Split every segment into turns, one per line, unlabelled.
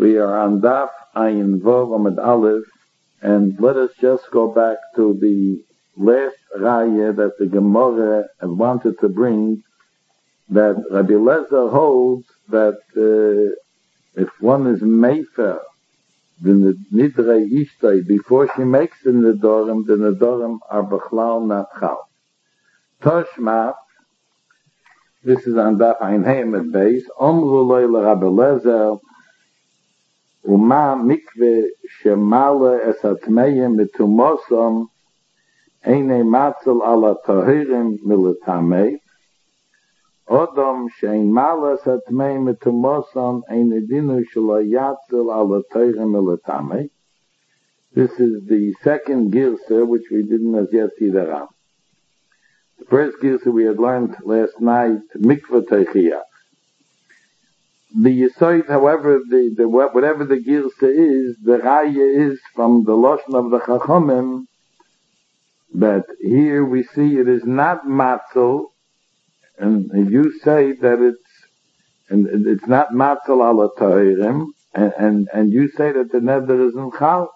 We are on Daf Ayin Vov Amud Aleph, and let us just go back to the last raya that the Gemara had wanted to bring, that Rabbi Eliezer holds that if one is Mefer, then the Nidrei Ishtay, before she makes the Nedorim are Bechlal not Chal. Toshma, this is on Daf Ayin Hamed base, Omru Loy Rabbi Eliezer, Uma mikve shemale es atmeyim mitumosom eine matzel ala tahirim militame odom shein male es atmeyim mitumosom eine dinu shelo yatzel ala tahirim militame. This is the second girsa, which we didn't as yet see there on. The first girsa we had learned last night, mikve teichiyah. The Yisoid, however, whatever the Girsa is, the Raya is from the Lashon of the Chachamim, that here we see it is not Matzel, and you say that it's not Matzel ala Tahirim, and you say that the Neder is in Chal.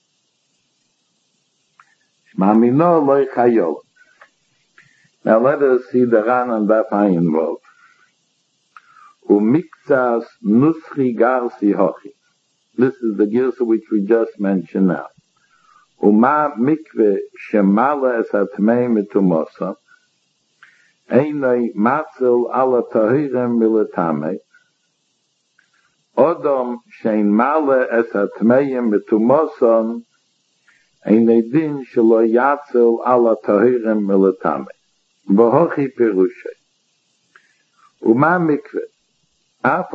Shmamino loy chayol. Now let us see the Ran and Daf Ayin Vov. Umiktsas nuschi garsi hochi. This is the girsa which we just mentioned now. Uma mikve shemala es atmei mitumosa. Einoi matzel ala tahirem militame. Odom shein mala es atmei mitumosa. Einoi din shelo yatzel ala tahirem militame. Bohochi perushe. Uma mikve. If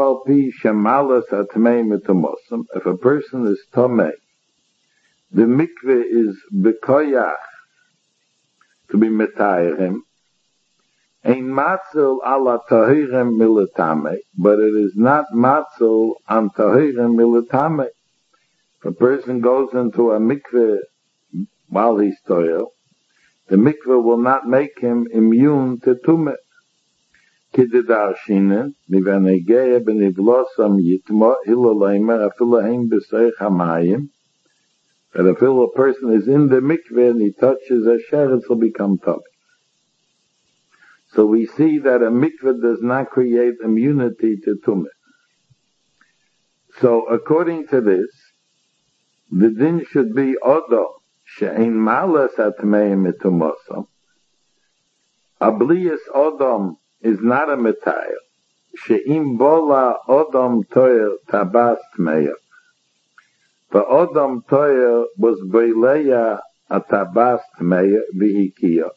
a person is tomei, the mikveh is bekoyach to be metayrim, ein matzel ala tahirem militame, but it is not matzel on tahirem militame. If a person goes into a mikveh while he's toil, the mikveh will not make him immune to tumah. Kididarshinen, mivanegea benivlosam yitmo iloleimer afilahem b'seich hamayim. That if a person is in the mikveh and he touches a sheretz, will become tough. So we see that a mikveh does not create immunity to tumah. So according to this, the din should be odo she'ein malas atmeim mitumosam. Ablias odom is not a metayel. She'im bola odom toyer tabas tmeyer. The odom toyer was beileya a tabas tmeyer v'hikiya.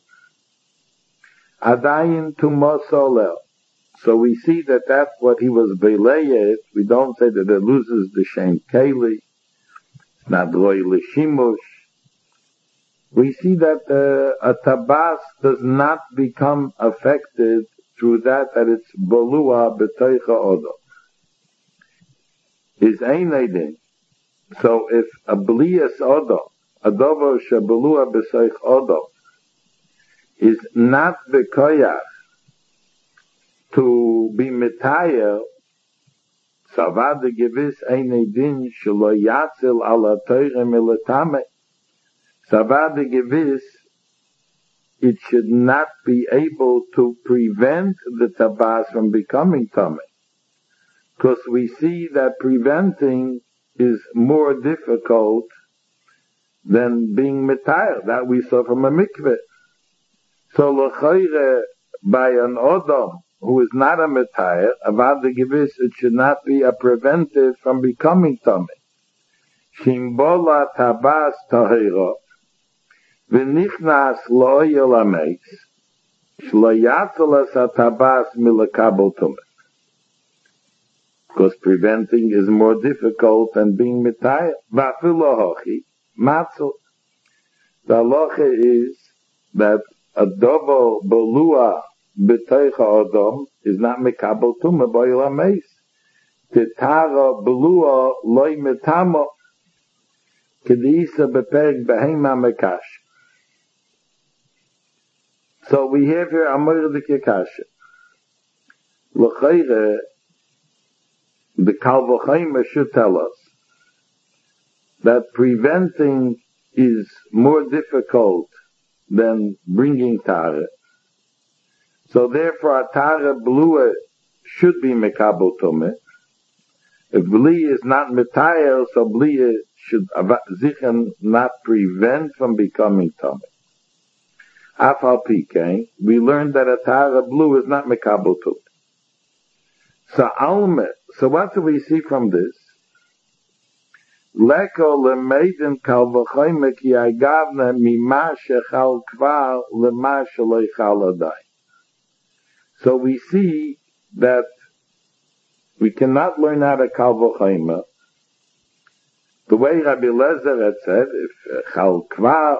Adayin tumosolel. So we see that that's what he was beileya. We don't say that it loses the shem keli. It's not loy l'shimush. We see that a tabas does not become affected through that it's bolua b'toicha odo. Is einedin. So if a blias odo, a dovo shebolua b'toich odo, is not b'koyach to be metayer, savad gewiss einedin shelo yatzil ala toire militame. Savad gewiss, it should not be able to prevent the tabas from becoming tummy. Because we see that preventing is more difficult than being metayr. That we saw from a mikveh. So l'chayre, by an odom who is not a metayr, avad gewiss, it should not be a preventive from becoming tummy. Shimbola tabas tahira. V'nichnas lo'oyel ameis, shlo hatabas milakabel tumah. Because preventing is more difficult than being mitayah. V'afilu hochi, matzel. The halacha is that a dovo bolua b'toicha odom is not mikabel tumah b'oyel ameis. Titara bolua loy mitamo, kedisa beperek behema mekash. So we have here Amor de Kekasha. L'chayre, the Kal V'Chomer should tell us that preventing is more difficult than bringing Tara. So therefore a Tara Blua should be Mekabel Tumah. If Blia is not Metayel, so Blia should Zichen not prevent from becoming Tumah. Afal Pikein, we learned that a Tara Blua is not Mekabel Tumah. So Alma, so what do we see from this? Leko lemeiden Kal V'Chomer ki agavna mima shechal kvar lema shelo yichal adai. So we see that we cannot learn out of Kal V'Chomer the way Rabbi Lezer had said, if Chal Kvar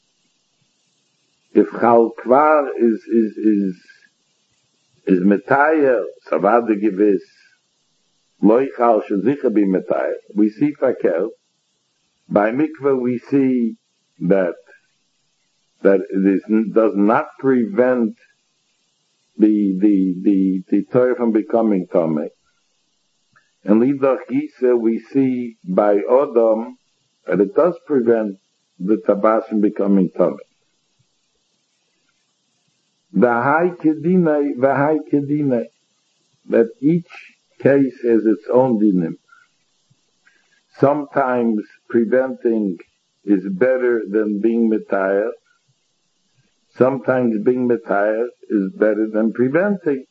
is Metayel, Savad the Gewiss, Lo Yichal Shezicha be Metayel. We see Fakel. By Mikveh we see that it does not prevent the Torah from becoming Tomei. And Lidach Gisa we see by Odom that it does prevent the Tabas from becoming Tomei. V'hai kedinai, that each case has its own dinim. Sometimes preventing is better than being metayel. Sometimes being metayel is better than preventing.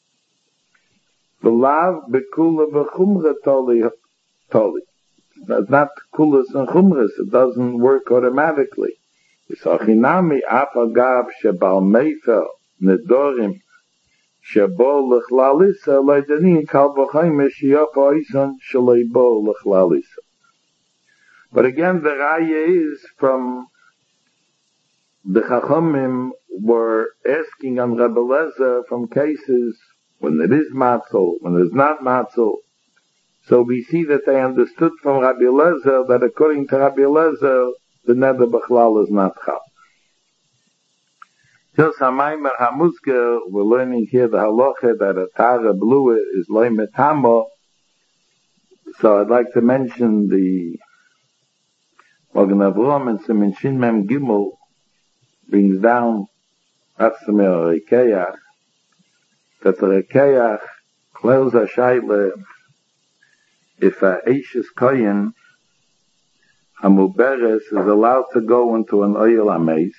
V'lav bekula v'chumra toli. That's not kulas and chumras. It doesn't work automatically. V'sachinami afagav shebal meifel nedorim shebo l'chlalisa leidanin Kal V'Chomer shiyofa oison shleibo l'chlalisa. But again, the raya is from the Chachamim were asking on Rabbi Lezer from cases when it is matzol, when it is not matzol. So we see that they understood from Rabbi Lezer that according to Rabbi Lezer, the neder b'chlal is not chal. Just Hamaymer Hamuzger, we're learning here the halacha that a Tara Blua is loy metamo. So I'd like to mention the Magen Avraham and Siman Shin Mem Gimel brings down Atzmer Rekeach, that the Rekeach close a shaila if a Eishes Koyen Hamuberes is allowed to go into an oil amaze,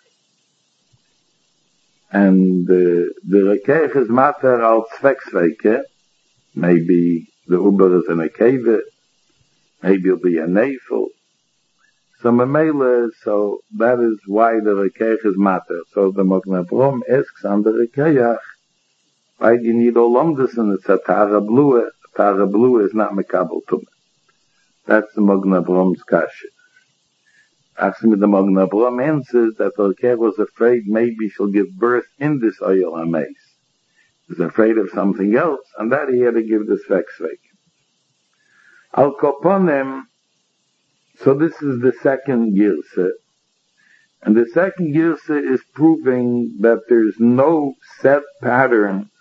and the Rekeach is matter al Zwecksveke, maybe the Uber is in a cave, maybe it'll be a neifel. So Mamela, so that is why the Rekeach is matter. So the Magen Avraham asks on the Rekeach, why do you need all this and it's a Tara Blua? Tara Blua is not Mekabel Tumah. That's the Magen Avraham's kasha. Asking me the Magen Avraham answers that the Rekeach was afraid maybe she'll give birth in this oil amaze. He's afraid of something else, and that he had to give this Sveksvek. Al Koponem, so this is the second Girsa. And the second Girsa is proving that there's no set pattern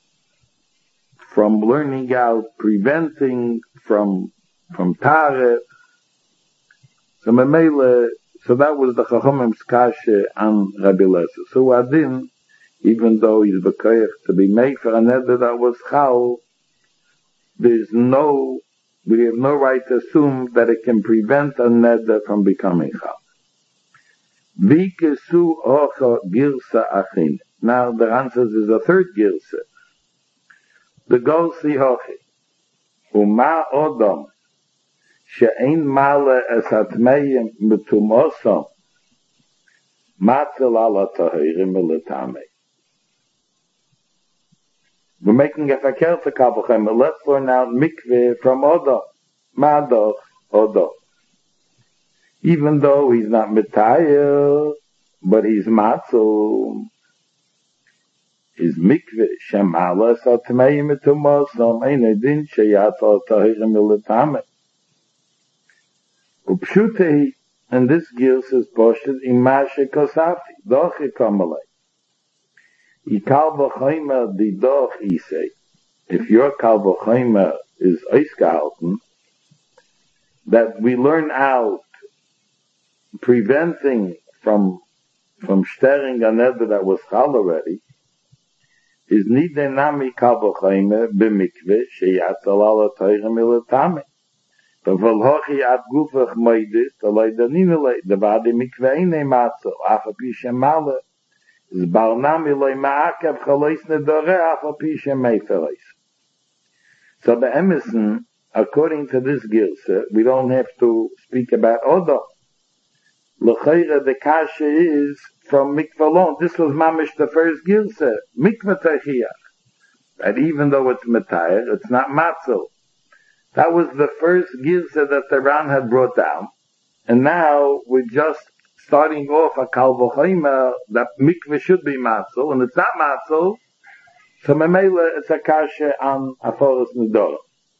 from learning out, preventing from Tare. So Mamela, so that was the Chachamim's kasha on Rabbi Lezer. So Adin, even though he's bekoyach to be made for a neder that was chal, we have no right to assume that it can prevent a neder from becoming chal. Vikesu ocha girsa achin. Now the answer is a third girsa. The golsi hochi. Uma odom. She'ein male es hatmeim metumosam. Matzel ala tahirim eletame. We're making a fakir for Kal V'Chomer. Let's learn out mikveh from Odom. Madoch Odom. Even though he's not mitayel, but he's matzul. His mikveh shemala satmeim etumosam ein edin sheyatzal tahirim eletame. Upshutehi, and this gill says posted in Mashe Kosafi, doche kamalei. Kal V'Chomer the doch isay. If your Kal V'Chomer is ausgehalten, that we learn out preventing from staring a neder that was chal already, is nide nami kalbochayme b'mikve sheyatzal ala toichem ilatame. V'vel hochi ad gufach moidis, alay daninele, devadi mikve ine matzo, afa pi shemale, zbarnami loy ma'akev chalois nedore, afa pi shemeiferois. So the Emerson, according to this Gilsa, we don't have to speak about Odo. L'chayra, the kasha is from mikveh alone. This was mamish the first Gilsa, mikveh techiach. That even though it's metayr, it's not matzo. That was the first Gilsa that the Ran had brought down. And now we're just starting off a kal v'chomer that mikveh should be matzo, and it's not matzo. So memela, it's a kasha on aforos nedora.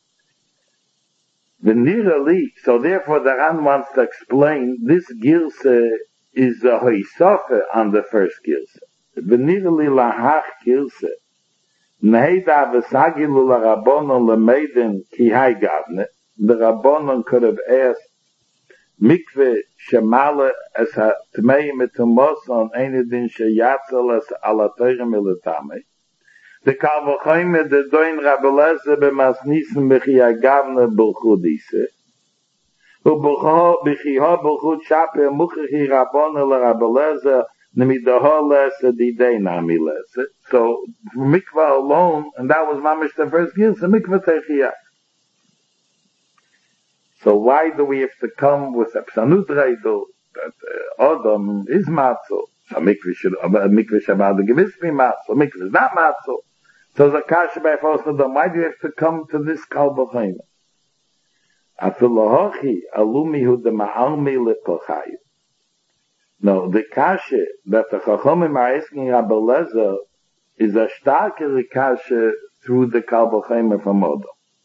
So therefore the Ran wants to explain this Gilsa is a hoisofe on the first Gilsa. V'nirali lahach Gilsa. Neida v'sagilu l'rabonon l'meiden ki hai gavne. The Rabbonon could have asked mikveh shemale as ha tmeim etumos on enidin sheyatzel as alatoyrem ilatame. The kalvochayme de doin rabeleze b'masnisen b'chi agavne b'chudise. U'b'cho b'chiha b'chud shape muchechi rabbone l'rabeleze nemidaho lese didei nami lese. So, mikvah alone, and that was mamish the first Gilsa, mikvah techiach. So why do we have to come with a psanut reidel that Odom is matzo? So mikvah shabbat the gewiss be matzo. Mikvah is not matzo. So zakasha by Fos Odom. Why do you have to come to this kal v'chomer? Afilohochi alumihu de ma'almi lekochayu. No, the kasha that the chachomim are asking Rabbi Lezer is a starker kasha through the kal v'chomer from Odom.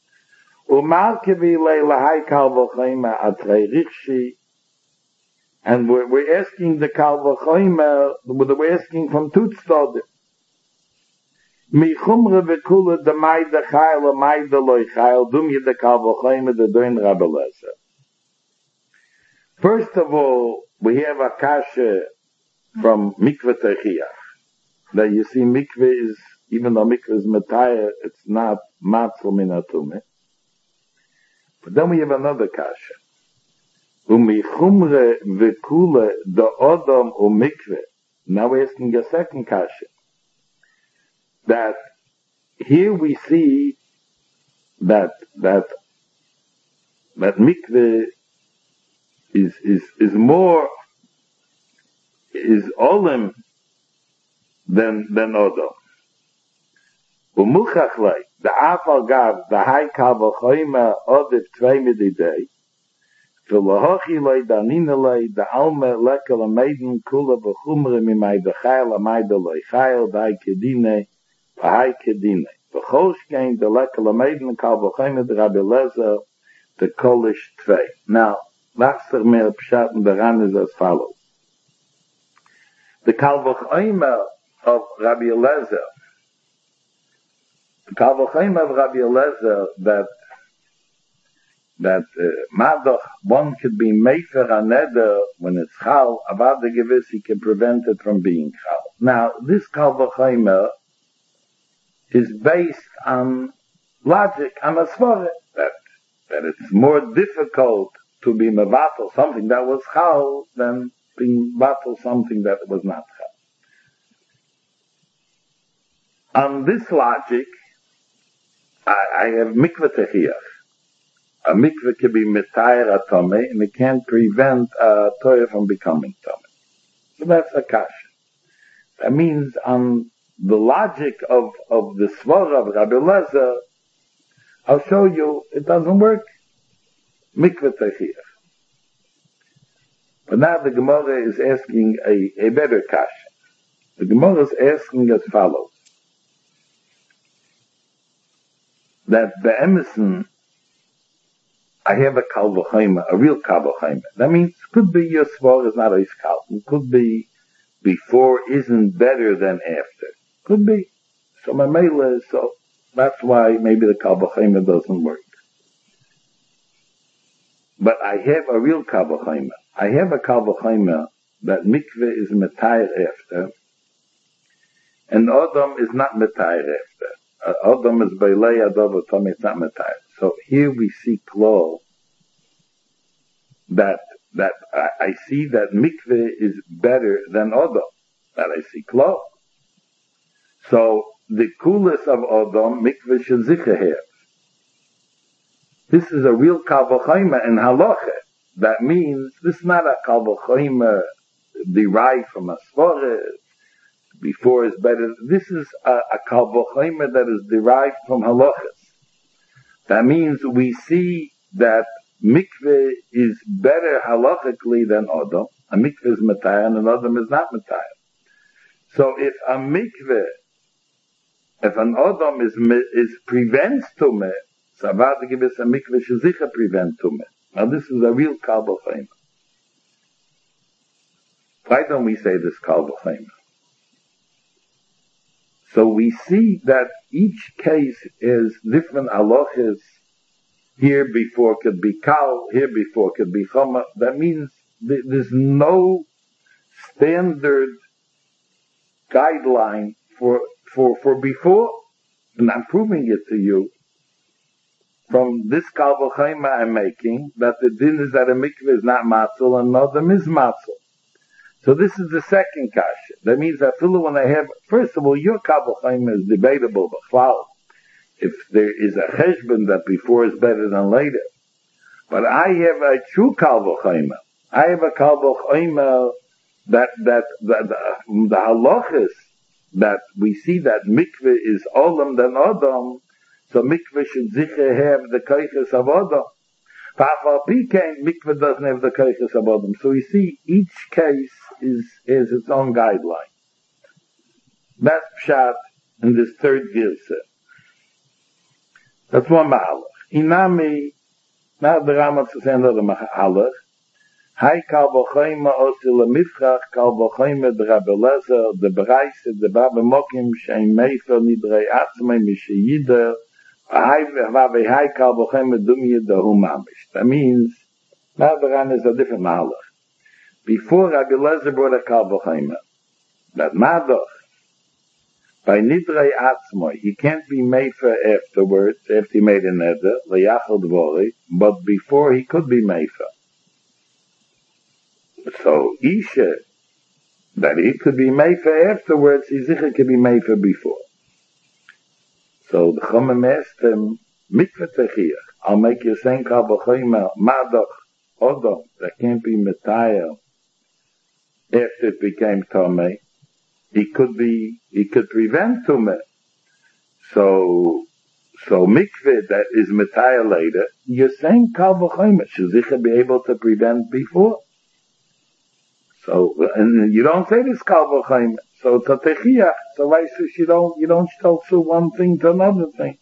And we're asking the kal v'chomer, we're asking from Tutzdod. Michumre v'kula de maida chayel o maida loy chayel, dum ye de kal v'chomer de doin Rabbi Lezer. First of all, we have a kasha from mikveh techiach. That you see mikveh is, even though mikveh is metayah, it's not matzah min atumeh. But then we have another kasha. Umichumre v'kule do odom umikve. Now we're asking a second kasha. That here we see that mikve is more, is olim than odom. Umuchachlei, the afal gav, the high kal v'chomer odif tvei mididei, v'lohochi lei danina lei, the alme lekel ameiden kula v'chumre mimai v'chayel amayda lei chayel, v'hai kedine, v'hai kedine. V'chosh kein the lekel ameiden kal v'chomer the Rabbi Lezer, the kolish tvei. Now, lachser mer pshat and the Ran is as follows. The kal v'chomer of Rabbi Lezer, the kal v'chomer of Rabbi Eliezer that madoch one could be mefer a neder when it's chal, avad the gewiss he can prevent it from being chal. Now this kal v'chomer is based on logic, on a svara that it's more difficult to be mevatel something that was chal than being mevatel something that was not chal. On this logic, I have mikveh techiach. A mikveh can be metayr atome, and it can't prevent a toy from becoming tome. So that's a kasha. That means on the logic of the svara of Rabbi Eliezer, I'll show you it doesn't work. Mikveh techiach. But now the Gemara is asking a better kasha. The Gemara is asking as follows. That the Emerson, I have a kal v'chomer, a real kal v'chomer. That means could be your svar is not a iskal. It could be before isn't better than after. Could be. So my mela is so. That's why maybe the Kal V'chomer doesn't work. But I have a real Kal V'chomer. I have a Kal V'chomer that mikveh is metayr after, and Adam is not metayr after. Adam is beilei adav otam, it's not metayr. So here we see klo that I see that mikveh is better than Adam. That I see klo. So the coolest of Adam, mikveh should zicha have. This is a real Kal V'chomer in halacha. That means this is not a Kal V'chomer derived from a svara, before is better. This is a Kal V'chomer that is derived from halachas. That means we see that mikveh is better halachically than Adam. A mikveh is matayah and an Adam is not matayah. So if an Adam is prevents tumah, so about to give us a mikveh shezicha prevent tumah. Now this is a real Kal V'chomer. Why don't we say this Kal V'chomer? So we see that each case is different halachas. Here before could be Kal, here before could be Chomer. That means there's no standard guideline for before. And I'm proving it to you from this Kal V'chomer I'm making, that the din is that a mikveh is not matzul and Adam is matzul. So this is the second kasha. That means that when I have, first of all, your Kal V'chomer is debatable, but if there is a cheshbon that before is better than later. But I have a true Kal V'chomer. I have a Kal V'chomer that the halachas that we see that mikveh is olam than Adam, so mikveh should zicha have the kaiches of Adam. Mikveh doesn't have the kaiches of Adam. So we see each case is its own guideline. That's pshat in this third girsa. That's one mahalach. Inami, now the Rambam says another mahalach. Hai Kal V'chomer osil lemifchach Kal V'chomer de Rabbi Eliezer de Bereise de Baba Mokim shein meifer nidrei atzmei misheyider hai Kal V'chomer dumye dehu mamish. That means now the Rambam is a different mahalach. Before Rabbi Eliezer brought a Kal V'chomer, that madoch by nidrei atzmei, he can't be meifer afterwards after he made a neder leyachal dvori, but before he could be meifer. So Isha, that he could be meifer afterwards, Yizicha could be meifer before. So the Chomem asked him, mikveh techiach, I'll make you saying Kal V'chomer, madoch, Odom, that can't be metayel after it became Tomei. He could prevent Tumah. So mikveh that is metayel later, you're saying Kal V'chomer, should Yizicha be able to prevent before? So, and you don't say this Kal V'chomer. So it's a techiach. So why you don't tell through one thing to another thing.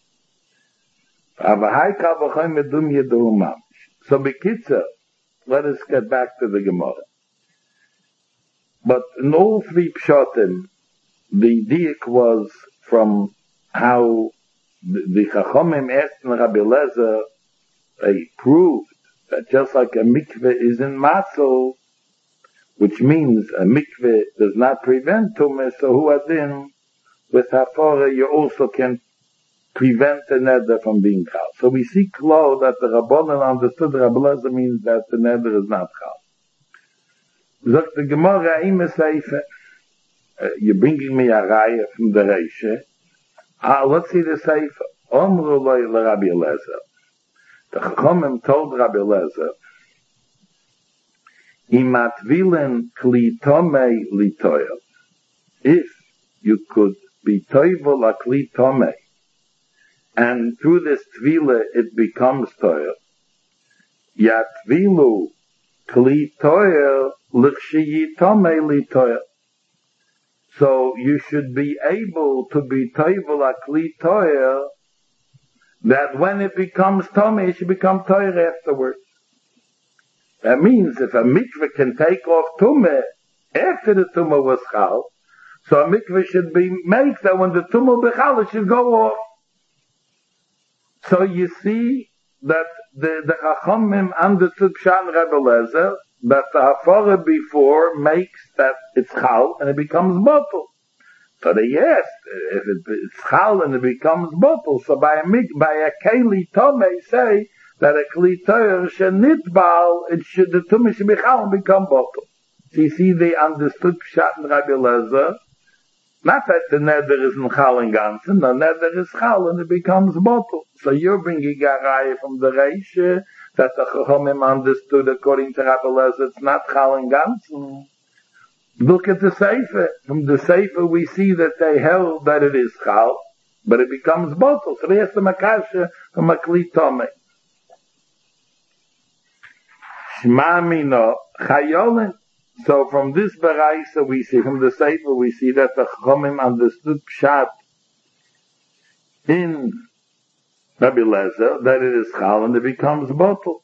So Bekitzer, let us get back to the Gemara. But in all three pshatim, the diak was from how the Chachomim asked Rabbi Eliezer, they proved that just like a mikveh is in matzah, which means a mikveh does not prevent tumah, so hu adin, with hafara you also can prevent the neder from being chal. So we see klo that the Rabbanan understood Rabbi Eliezer means that the neder is not chal. Zok the Gemara im seife, you're bringing me a raya from the Reisha. Let's see the seife. Omru loy Rabbi Eliezer. The Chachamim told Rabbi Eliezer, Imatvilen kli tomei litoyel. If you could be toivel a kli tomei, and through this tvila it becomes toyel, yatvilu kli toyel l'chshiyi tomei litoyel. So you should be able to be toivel a kli toyel, that when it becomes tomei, it should become toyel afterwards. That means if a mikveh can take off tumah after the tumah was chal, so a mikveh should be made that when the tumah bechal, it should go off. So you see that the Chachamim understood Pshat Rebbe Lezer, that the Hafara before makes that it's Chal and it becomes bottle. So they asked, if it's Chal and it becomes bottle, so by a Keli Tome say that a Kli Toyer shenitbal, the Tumah should be Chal and become bottle. So you see they understood Pshat Rebbe Lezer, not that the neder isn't Chal and Gansen, the neder is Chal and it becomes bottle. So you're bringing a raya from the Reisha that the Chachamim understood according to Rabbi Lezer, it's not Chal and Gansen. Look at the Sefer. From the Sefer we see that they held that it is Chal, but it becomes bottle. So they asked the Makasha from a Kli Tomei. Shma Mino Chayolin. So from this Baraisa we see, from the Sefer we see that the Chachamim understood Pshat in Rabbi Lezer, that it is Chal and it becomes bottle.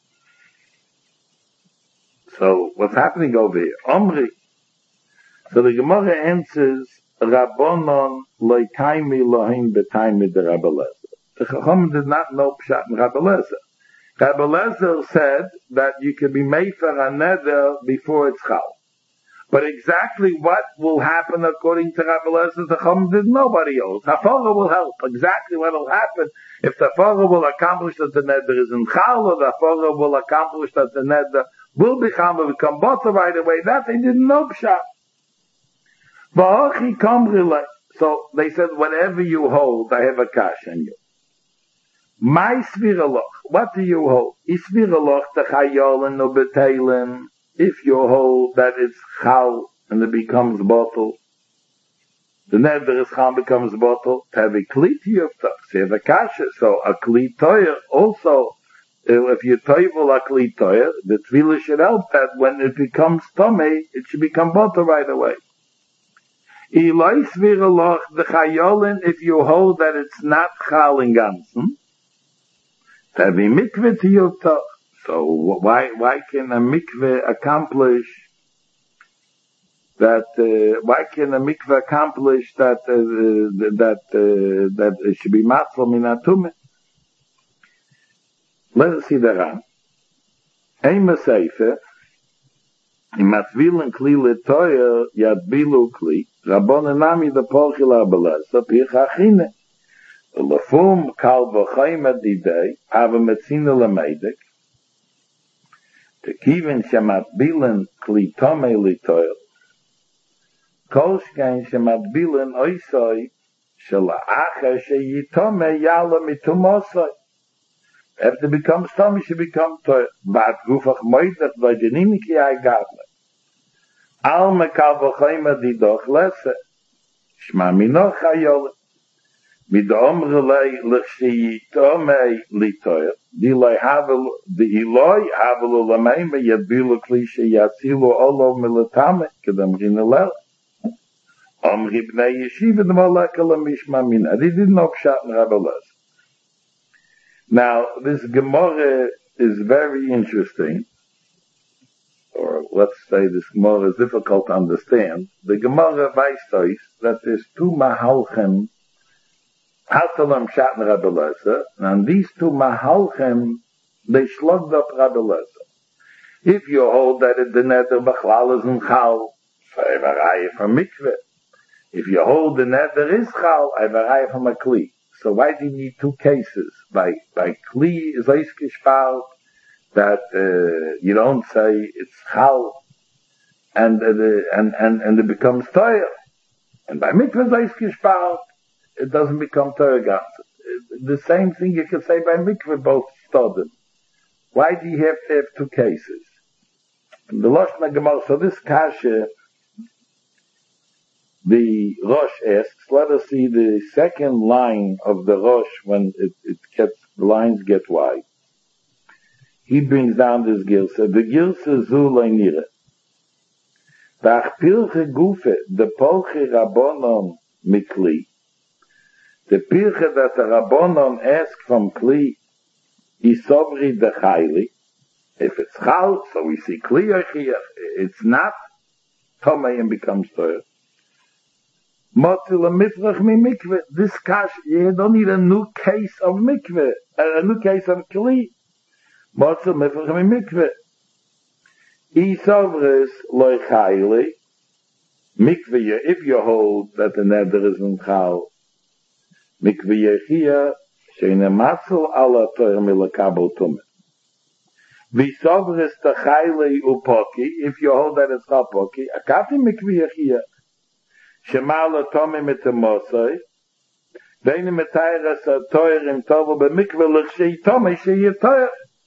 So what's happening over here? Omri. So the Gemara answers, Rabbonon loitaimi lohin betaimi de Rabbi Lezer. The Chachamim did not know Pshat in Rabbi Lezer. Rabbi Lezer said that you can be made for a neder before it's Chal. But exactly what will happen according to Rabbi Lezer, the Chachamim did nobody else. Hafara will help. Exactly what will happen if the Hafara will accomplish that the neder is in Chal, or the Hafara will accomplish that the neder will be Chal, will become bottle right away. That they didn't know Pshat. So they said, whatever you hold, I have a kash on you. My sviraloch, what do you hold? Isviraloch techayolin no beteilim. If you hold that it's Chal and it becomes bottle, the neder is Chal becomes bottle, to have a kli to your stuff. So you have a kasha. So a kli toyer also, if you toivel a kli toyer, the tefillah should help that when it becomes tomei, it should become bottle right away. Ilai sviraloch the chayolin, if you hold that it's not Chal in Gansen, to have a mikveh to your stuff. So why can a mikveh accomplish that? Why can a mikveh accomplish that? That it should be matzal minatumah. Let us see the Ran. Eima Seifer imatvil and kli letoyer yadbilu kli rabon enami the polchil abelasa pichachine lefum kal v'chaim adidei ava metzina lemedek. To kiven shemat bilen kli tomei litoil, kolshkein shemat bilen oisoi shela acher sheyitome yala mitumosoi. If it becomes tomei, she becomes toil. But gufach moidach vajenimiki I gadle. Al mekal v'chaim adidoch lese. Shma minoch hayol. Midom relay l'chsheyitome litoil. The Eloi Havel Lameima Yadbilu Klisha Yatsilu Olo Milatame Kedamrin Alel Omri Bnei Yeshiva the Malakala Mishma Mina. They didn't know Pshat and Rabbi Lezer. Now this Gemara is very interesting, or let's say this Gemara is difficult to understand. The Gemara weist that there's two Mahalchem Hatalam Pshat and Rabbi Lezer, and these two Mahalchem, they slugged up Rabbi Lezer. If you hold that the neder b'chlal is in Chal, so I have a raya from mikveh. If you hold the neder is Chal, I have a raya from a kli. So why do you need two cases? By kli is eiskishpal, that you don't say it's Chal, and it becomes toyer. And by mikveh is eiskishpal, it doesn't become Torah Gansen. The same thing you could say by mikveh, both studied. Why do you have to have two cases? The Lashon Gemara, so this kasha, the Rosh asks, let us see the second line of the Rosh when the lines get wide. He brings down this Gilsa. The Gilsa zu leinire. V'achpilche gufe, the polche rabbonon mikli. The pilche that the Rabbonon ask from Kli, Isobri de Chayli. If it's Chal, so we see Kli Ochiach. It's not Tomei and becomes Torah. Motzil a Mifrach mi mikveh. This kash, you don't need a new case of mikveh. a new case on Kli. Motzah mifrach mikveh. Isavris loy chayli. Mikveh, if you hold that the neder is in chal, mikveh yechia, sheine matzal ala toyer milakabel tumeh. Visavris tachayli upoki, if you hold that it's chapoki, akati mikveh yechia, shemala tomeh mitemosai, Deine metayres a toyer im tovo b'mikveh l'chshei tomei sheyeh toyer.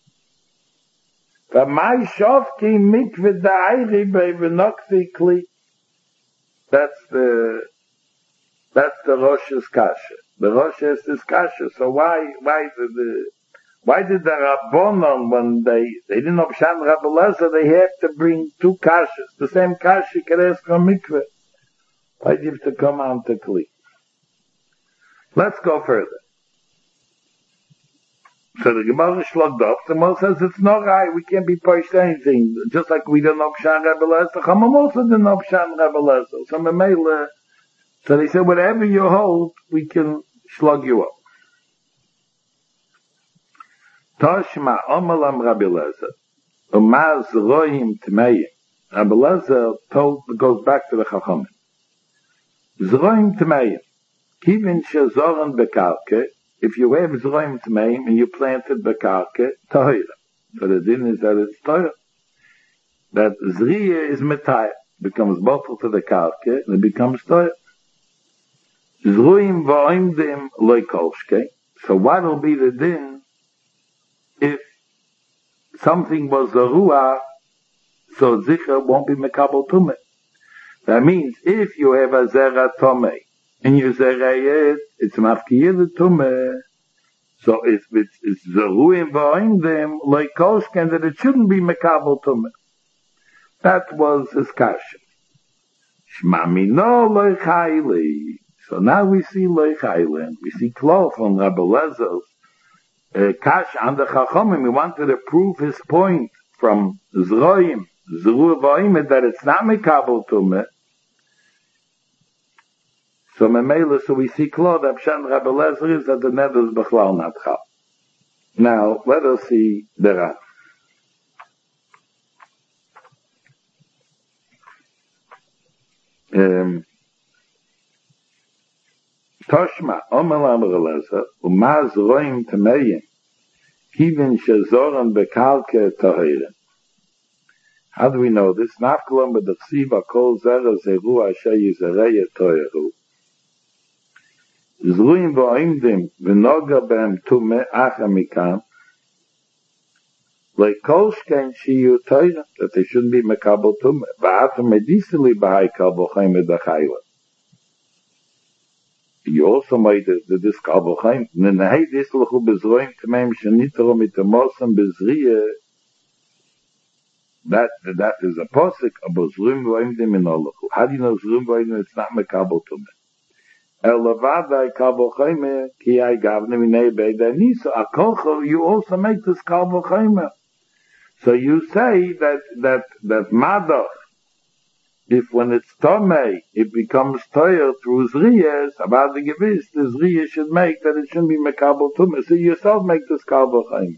V'mai shofki mikveh da'ayri b'v'nokti kli. That's the Rosh's kasha. The Rosh has this kasha. So why did the Rabbonon, when they didn't have Shan Rabbi Lezer, they have to bring two kashas, the same kasha you can ask on mikveh. Why do you have to come on to kli? Let's go further. So the Gemara shlogged up. The Gemara says it's not right. We can't be pushed anything. Just like we don't know Pshan Rebbe Lezer, Chachamim also didn't know Pshan Rebbe Lezer. So Memele, so they said whatever you hold, we can slug you up. Toshma Omalam Rabbi Lezer, Umaz Rohim Tmeim. Rabbi Lezer goes back to the Chachamim. Zrohim Tmeim. Kivin shezoran bekarke, if you have zroim tmeim and you planted bekarke, tohira. So the din is that it's tohira. That zriya is metayah, becomes bottled to the karke, and it becomes tohira. Zroim va'oimdim loikolshke. So what will be the din if something was a ruah, so zicher won't be mekabel tumeh? That means if you have a zera tomei, and you say, it's mafkiyah the tumeh. So it's zeruim va'oim them, like koshken, that it shouldn't be mekabel tumeh. That was his kasha. Shmamino loy chayli. So now we see loy chayli, and we see klo from Rabbi Lezer's kasha on the Chachamim. He wanted to prove his point from zeruim va'oim, that it's not mekabel tumeh. So we see Klo, the Pshan Rabbi Lezer is that the neder is b'chlal not chal. Now, let us see the Rav. Toshma, Omer Rabbi Lezer, Umaz roim temeyim, kivin shezoran bekalke tohirin. How do we know this? Nafkalom b'dachsiva kol zera zeru asher yizereye tohiru. Zruim va'imdim v'noga b'hem tumeh acha mikam le'kol shken shiyu toira, that they shouldn't be mekabel tumeh v'ata medisili b'hai kal b'chaim edachayla. You also made this kal b'chaim nenahei disluchu b'zruim temeim shenitro mitamosam b'zriye. That is a posik about zruim va'imdim in olachu. How do you know zruim va'imdim it's not mekabel tumeh? You also make this kal v'chaymer. So you say that madach, if when it's tomei, it becomes toyer through zriyas, about the gewiss, the zriyas should make that it shouldn't be mekabel tumah. So you yourself make this kal v'chaymer.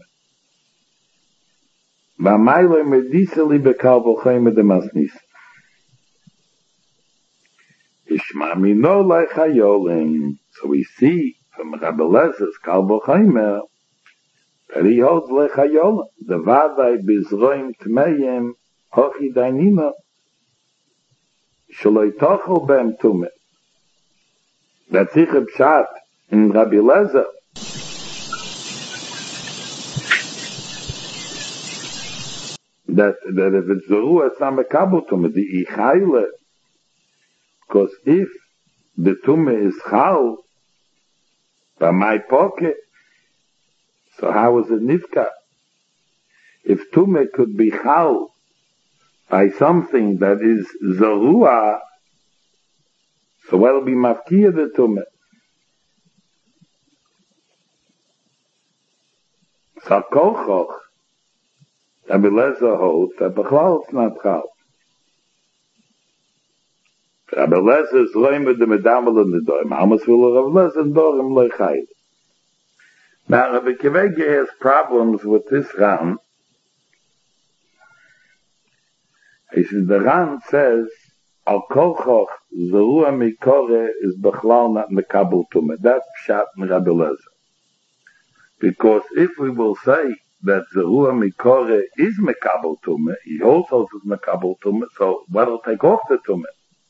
B'maylo mediseli b'kal v'chaymer de masnis. Ishmamino like hayolim. So we see from Rabbi Lezer's kal v'chaymer that he holds like hayolim. The vadai bizroim tmeyim hochi dainina shaloi tochel b'hem tumeh. That's Ichab Pshat in Rabbi Lezer. That if it's zeru, it's not mekabel tumeh. The ichayle. Because if the tumah is chal by my pocket, so how is it nifka? If tumah could be chal by something that is zarua, so what will be mafkiyah the tumah? So kolchoch, Rabbi Lezer holds that b'chlal it's not chal. Rabbi Lezer is loim with the medamel and the doim. Amos will Rabbi Lezer and dorim loy chayil. Now, Rabbi Akiva Eiger has problems with this Ran. He says, the Ran says, Al Kolchoch Zerua Mikore is Bechlal not Mekabel Tumah. That's Pshat in Rabbi Eliezer. Because if we will say that Zerua Mikore is Mekabel Tumah, he also is Mekabel Tumah, so what'll take off the Tumah?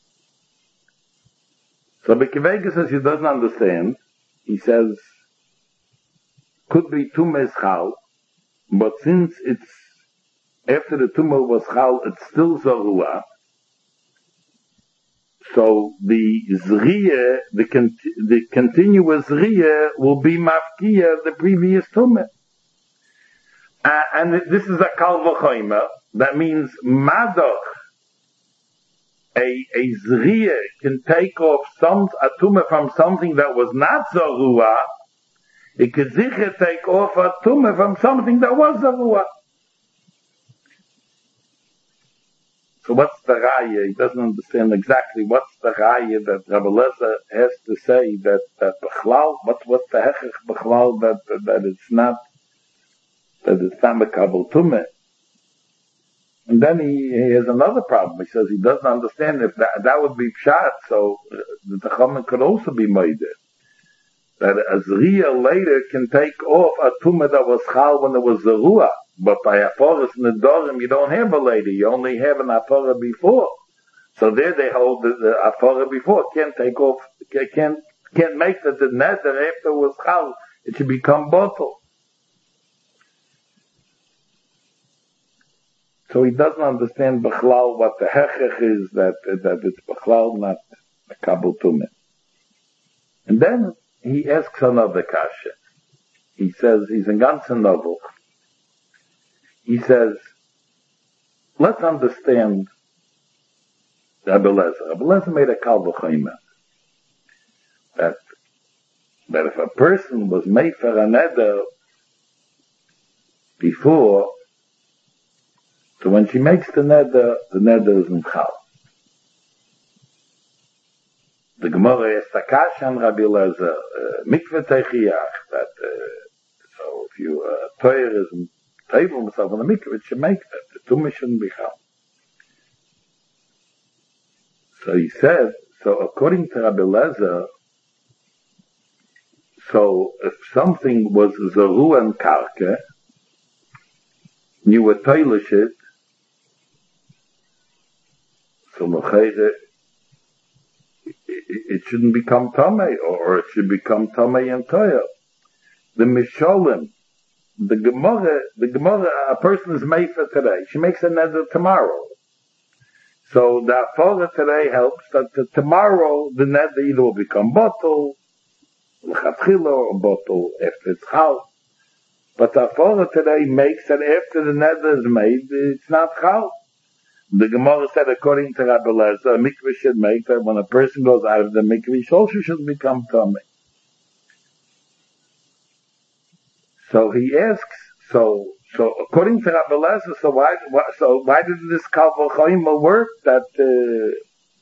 So Rabbi Akiva Eiger says he doesn't understand. He says, could be Tumah is Chal, but since it's after the Tumah was Chal, it's still Zerua. So the Zriya, the continuous Zriya will be Mafkiya, the previous Tumah. And this is a Kal V'chomer. That means Madoch, a Zriya can take off a Tumah from something that was not Zerua. It could sicher take off a Tumah from something that was Zerua. So what's the Raya? He doesn't understand exactly what's the Raya that Rabbi Eliezer has to say that Bechlal, what's the Hechech Bechlal that it's not Mekabel Tumah. And then he has another problem. He says he doesn't understand if that would be Pshat, so the Chachamim could also be made. That a Zriya later can take off a Tumah that was Chal when it was Zerua. But by Aporos Nedorim, you don't have a later. You only have an Apora before. So there they hold the Apora before. Can't take off, can't make that the Neder after it was Chal. It should become bottle. So he doesn't understand Bechlal what the Hechech is, that it's Bechlal, not the Kabul Tumah. And then he asks another kasha. He says, he's in ganzen novel. He says, let's understand Rabbi Eliezer. Rabbi Eliezer made a Kal V'chomer. That if a person was made for a neder before, so when she makes the neder isn't Chal. The Gemara is Takash and Rabbi Eliezer, mikveh teichiach, that so if you toyer is table himself on the mikveh, it should make that. The tumah shouldn't be Chal. So he said, so according to Rabbi Eliezer, so if something was Zeru and Karke, you were toilish it, so it shouldn't become Tamei, or it should become Tamei and Toya. The Misholim, the Gemara, a person is made for today. She makes a neder tomorrow. So the Afora today helps that tomorrow the neder either will become bottle, l'chatchila, or bottle after it's Chal. But the Afora today makes that after the neder is made, it's not Chal. The Gemara said, according to Rabbi Eliezer, a mikveh should make that when a person goes out of the mikveh, he also should become Tamei. So he asks, so according to Rabbi Eliezer, so why did this Kal V'chomer work that the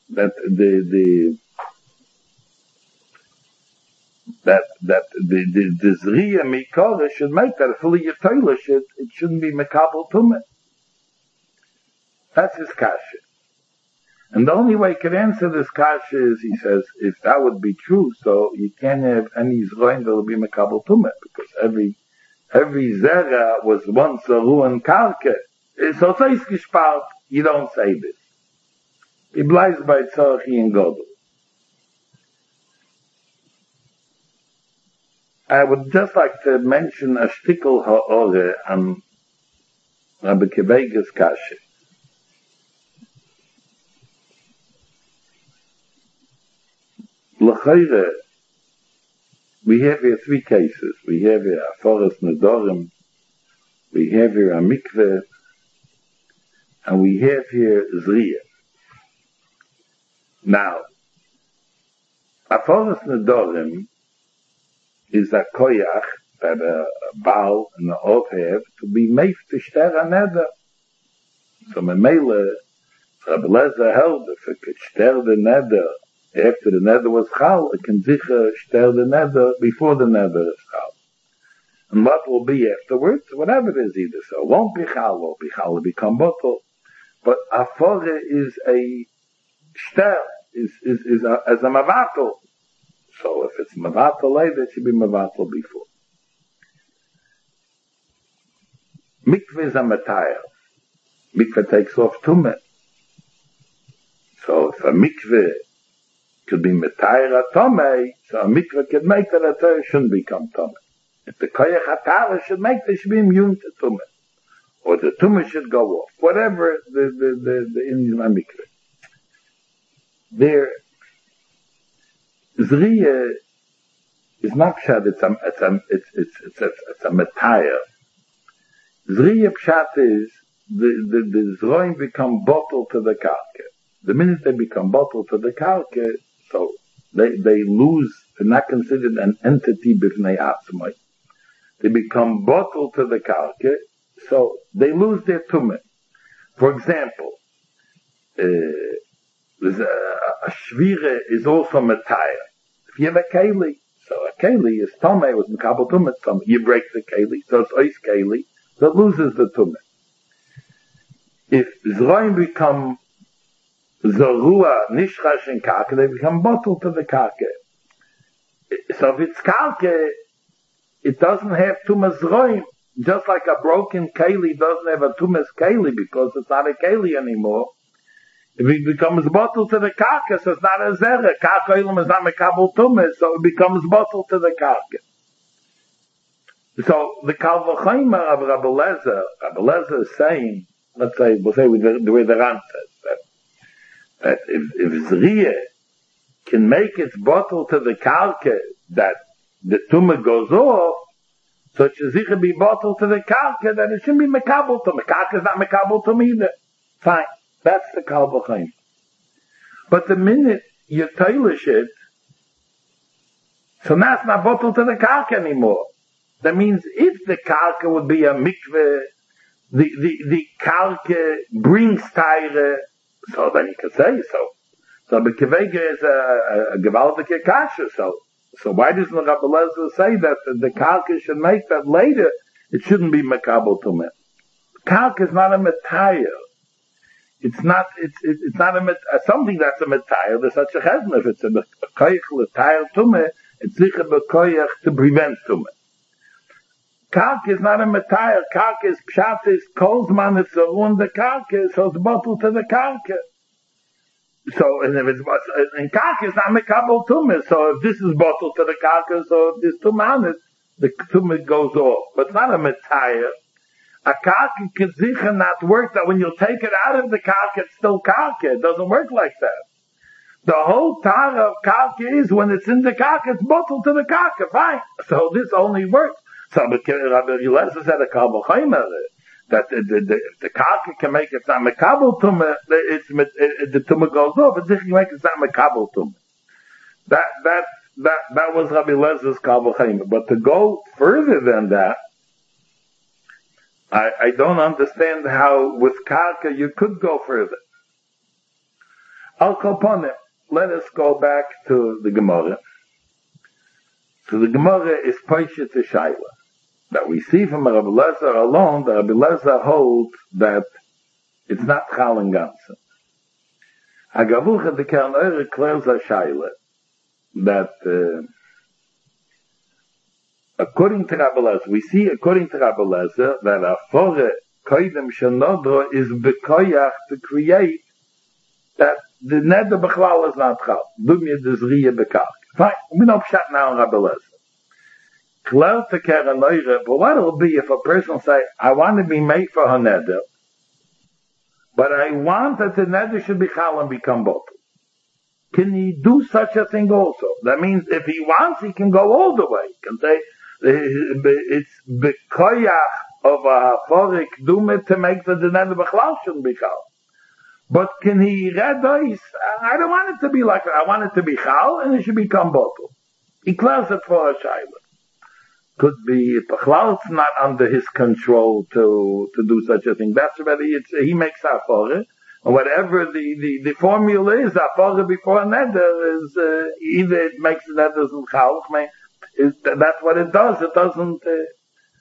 Zriya Mikora should make that fully Yitoilish, it shouldn't be Mekabel Tumah. That's his kasha. And the only way he can answer this kasha is, he says, if that would be true, so you can't have any Zroin that will be Mekabel Tumah, because every Zera was once a Ruan Karke. So it's gespart, you don't say this. He bleibt by Tzorchi and Godel. I would just like to mention a shtickle ha'ore on Rabbi Akiva Eiger's kasha. L'chayre, we have here three cases. We have here Aforos Nedorim, we have here a mikveh, and we have here Zriya. Now, Aforos Nedorim is a koyach that a Baal and a Ov have to be made to shter a neder. So Memele, Rabbi Eliezer held, if it could shter the neder after the neder was Chal, it can sicher shter the neder before the neder is Chal. and what will be afterwards, whatever it is either. So it won't be chal, will become bottle. But afore is a shtel, is as a mavatal. So if it's mavatal later, it should be mavatal before. Mikveh is a matayah. Mikveh takes off tumah. So if a mikveh could be matayah tomei, so a mikveh could make that a Torah shouldn't become tomei. If the koyach hatara should make, they should be immune to tumah. Or the tumah should go off. Whatever the in a mikveh. There, Zriya is not pshat, it's a matayah. Zriya pshat is the zroim become bottled to the karka. The minute they become bottled to the karka, so they lose, they're not considered an entity b'fnei atzmai. They become bottled to the karka, so they lose their tumah. For example, a shvira is also matayah. If you have a keli, so a keli is tomei with mekabel tumah. You break the keli, so it's ois keli, so it loses the tumah. If zroim become zorua nishchash in karka, they become bottled to the karka. So if it's karka, it doesn't have tumas zroim. Just like a broken keli doesn't have a tumas keli because it's not a keli anymore. If it becomes bottled to the karka, so it's not a zera. Karka ilam is not mekabel tumas, so it becomes bottled to the karka. So the Kal V'Chomer of Rabbi Lezer is saying, let's say, we'll say the way the Ran says, that if Zriya can make its bottle to the karka, that the tumah goes off, so it should sicher be bottled to the karka, that it shouldn't be mekabel tumah. Karka is not mekabel tumah either. Fine. That's the Kal V'Chomer. But the minute you tailish it, so now it's not bottled to the karka anymore. That means if the karka would be a mikveh, the karka brings taire, so then you could say so. So the kevega is a gewaltige kasha. So why doesn't Rabbi Lezer say that the karka should make that later? It shouldn't be mekabel tumah. Karka is not a metayah. It's not something that's a metayah. There's such a chesed. If it's a koyach l'tayah tumah, it's sicher b'koyach to prevent tumah. Karka is not a metayah. Karka is pshat, is kolzman, it's around the karka, so it's bottled to the karka. So, and if it's, and karka is not mekabel tumah, so if this is bottled to the karka, so if this tumah on it, the tumah goes off. But it's not a metayah. A karka can sicher not work that when you take it out of the karka, it's still karka. It doesn't work like that. The whole tara of karka is when it's in the karka, it's bottled to the karka. Fine. So this only works. So Rabbi Lezer said a Kal V'Chomer that the karka can make it's not mekabel tumah, the tumah goes off, but sicher can make it's not mekabel tumah. That was Rabbi Lezer's Kal V'Chomer. But to go further than that, I don't understand how with karka you could go further. Al Koponim, let us go back to the Gemara. So the Gemara is Paishet Shaila. That we see from Rabbi Lezer alone, that Rabbi Lezer holds that it's not Chal and Ganzen. Agavucha de Kern Eure clears a Shaila that according to Rabbi Lezer, we see according to Rabbi Lezer that a fore koidem shenodro is bekoyach to create that the neder bechlal is not chal. Dumya dezriya bekach. Fine, we know pshat now in Rabbi Lezer. Klar to keren neure, but what will be if a person say, I want to be made for her neder, but I want that the neder should be chal and become bottle. Can he do such a thing also? That means if he wants, he can go all the way. He can say, it's bekoyach of a haforik dume to make the neder bechlal shouldn't be chal. But can he redois? I don't want it to be like that. I want it to be chal and it should become bottle. He clears it for a shayla. Could be if bechlal it's not under his control to do such a thing. That's already he makes afore. And whatever the formula is, afore before a neder is either it makes the neder chal. That's what it does. It doesn't.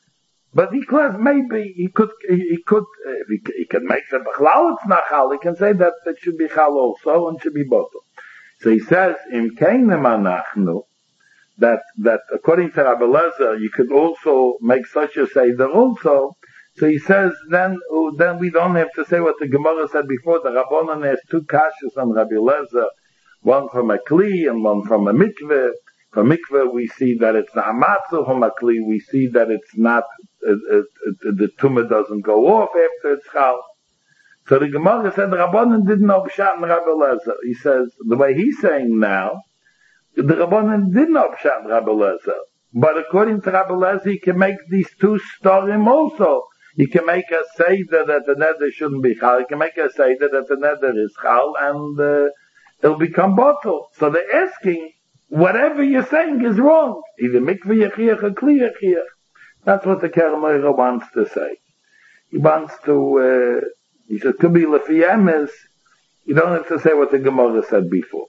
But because maybe he could make the Bechlal, it's not Chal, he can say that it should be Chal also, and should be Botel. So he says, Im Keinem Anachnu, that according to Rabbi Lezer, you could also make such a Seder also. So he says, then we don't have to say what the Gemara said before. The Rabbanan has two kashas on Rabbi Lezer, one from a Kli and one from a Mikveh. From Mikveh we see that it's not Matzah. From a Kli we see that it's not, the Tumah doesn't go off after it's Chal. So the Gemara said the Rabbanan didn't know Pshat and Rabbi Lezer. He says, the way he's saying now, the Rabbanan did know Pshat and Rabbi Lezer. But according to Rabbi Lezer, he can make these two storim also. He can make a Seder that the Neder shouldn't be Chal. He can make a Seder that the Neder is Chal, and it'll become bottle. So they're asking, whatever you're saying is wrong. Either Mikveh Yechiach or Kli Yechiach. That's what the Keramoira wants to say. He wants to, he said, to be Lefi Emes, you don't have to say what the Gemara said before.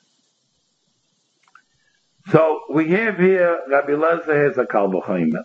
So we have here, Rabbi Lezer has a Kal V'chomer.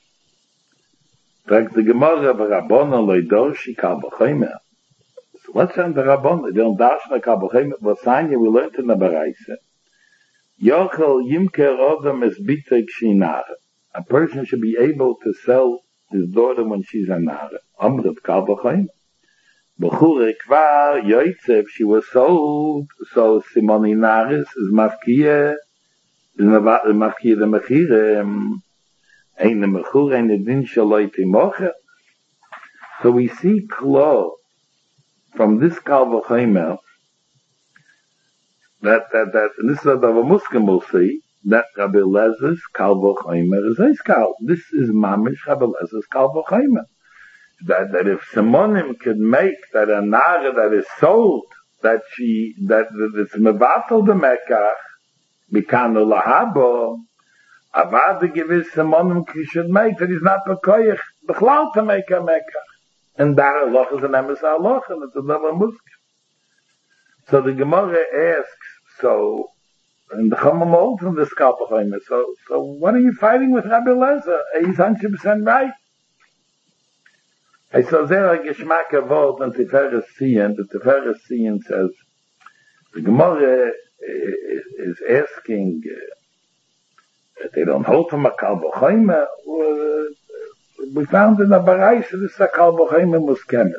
Like the Gemara of Rabbona Loidoshi Kal V'chomer. So what's on the Rabbona? They don't dash na Kal V'chomer. V'sanya we learned in the Baraisa. Yochel Yimker Odom es Bitek Shinare. A person should be able to sell his daughter when she's a Nare. Amrit Kal V'chomer. B'chure Kvar Yoitzev, she was sold, so Simoni Naris is Mafkiye, is Mafkiye the Mechire, ein the Mechur, ein the Din Shaloi Timocher. So we see Klo, from this Kal V'chomer, that, and this is what Rav Muskim will see, that Rabbi Lezer's Kal V'chomer is Eiskal. This is Mamish Rabbi Lezer's Kal V'chomer. That if Simonim could make that a Nare that is sold, that it's Mevatel the Mekach, Bikanu Lahabo, Avad the Gewiss Simonim should make that he's not Bekoyach, Bechlal to make a Mekach. And that Allah is an Emes Allah, and it's another Muslim. So the Gemara asks, so, and the Chumam holds from this Kal V'chomer, so what are you fighting with Rabbi Lezer? He's 100% right. I saw there a Geschmack Avot on Tiferes Sion. The Tiferes Sion says, the Gemara is asking, that they don't hold from a Kal V'chomer. We found in the Baraisa, this is a Kal V'chomer Muskemes.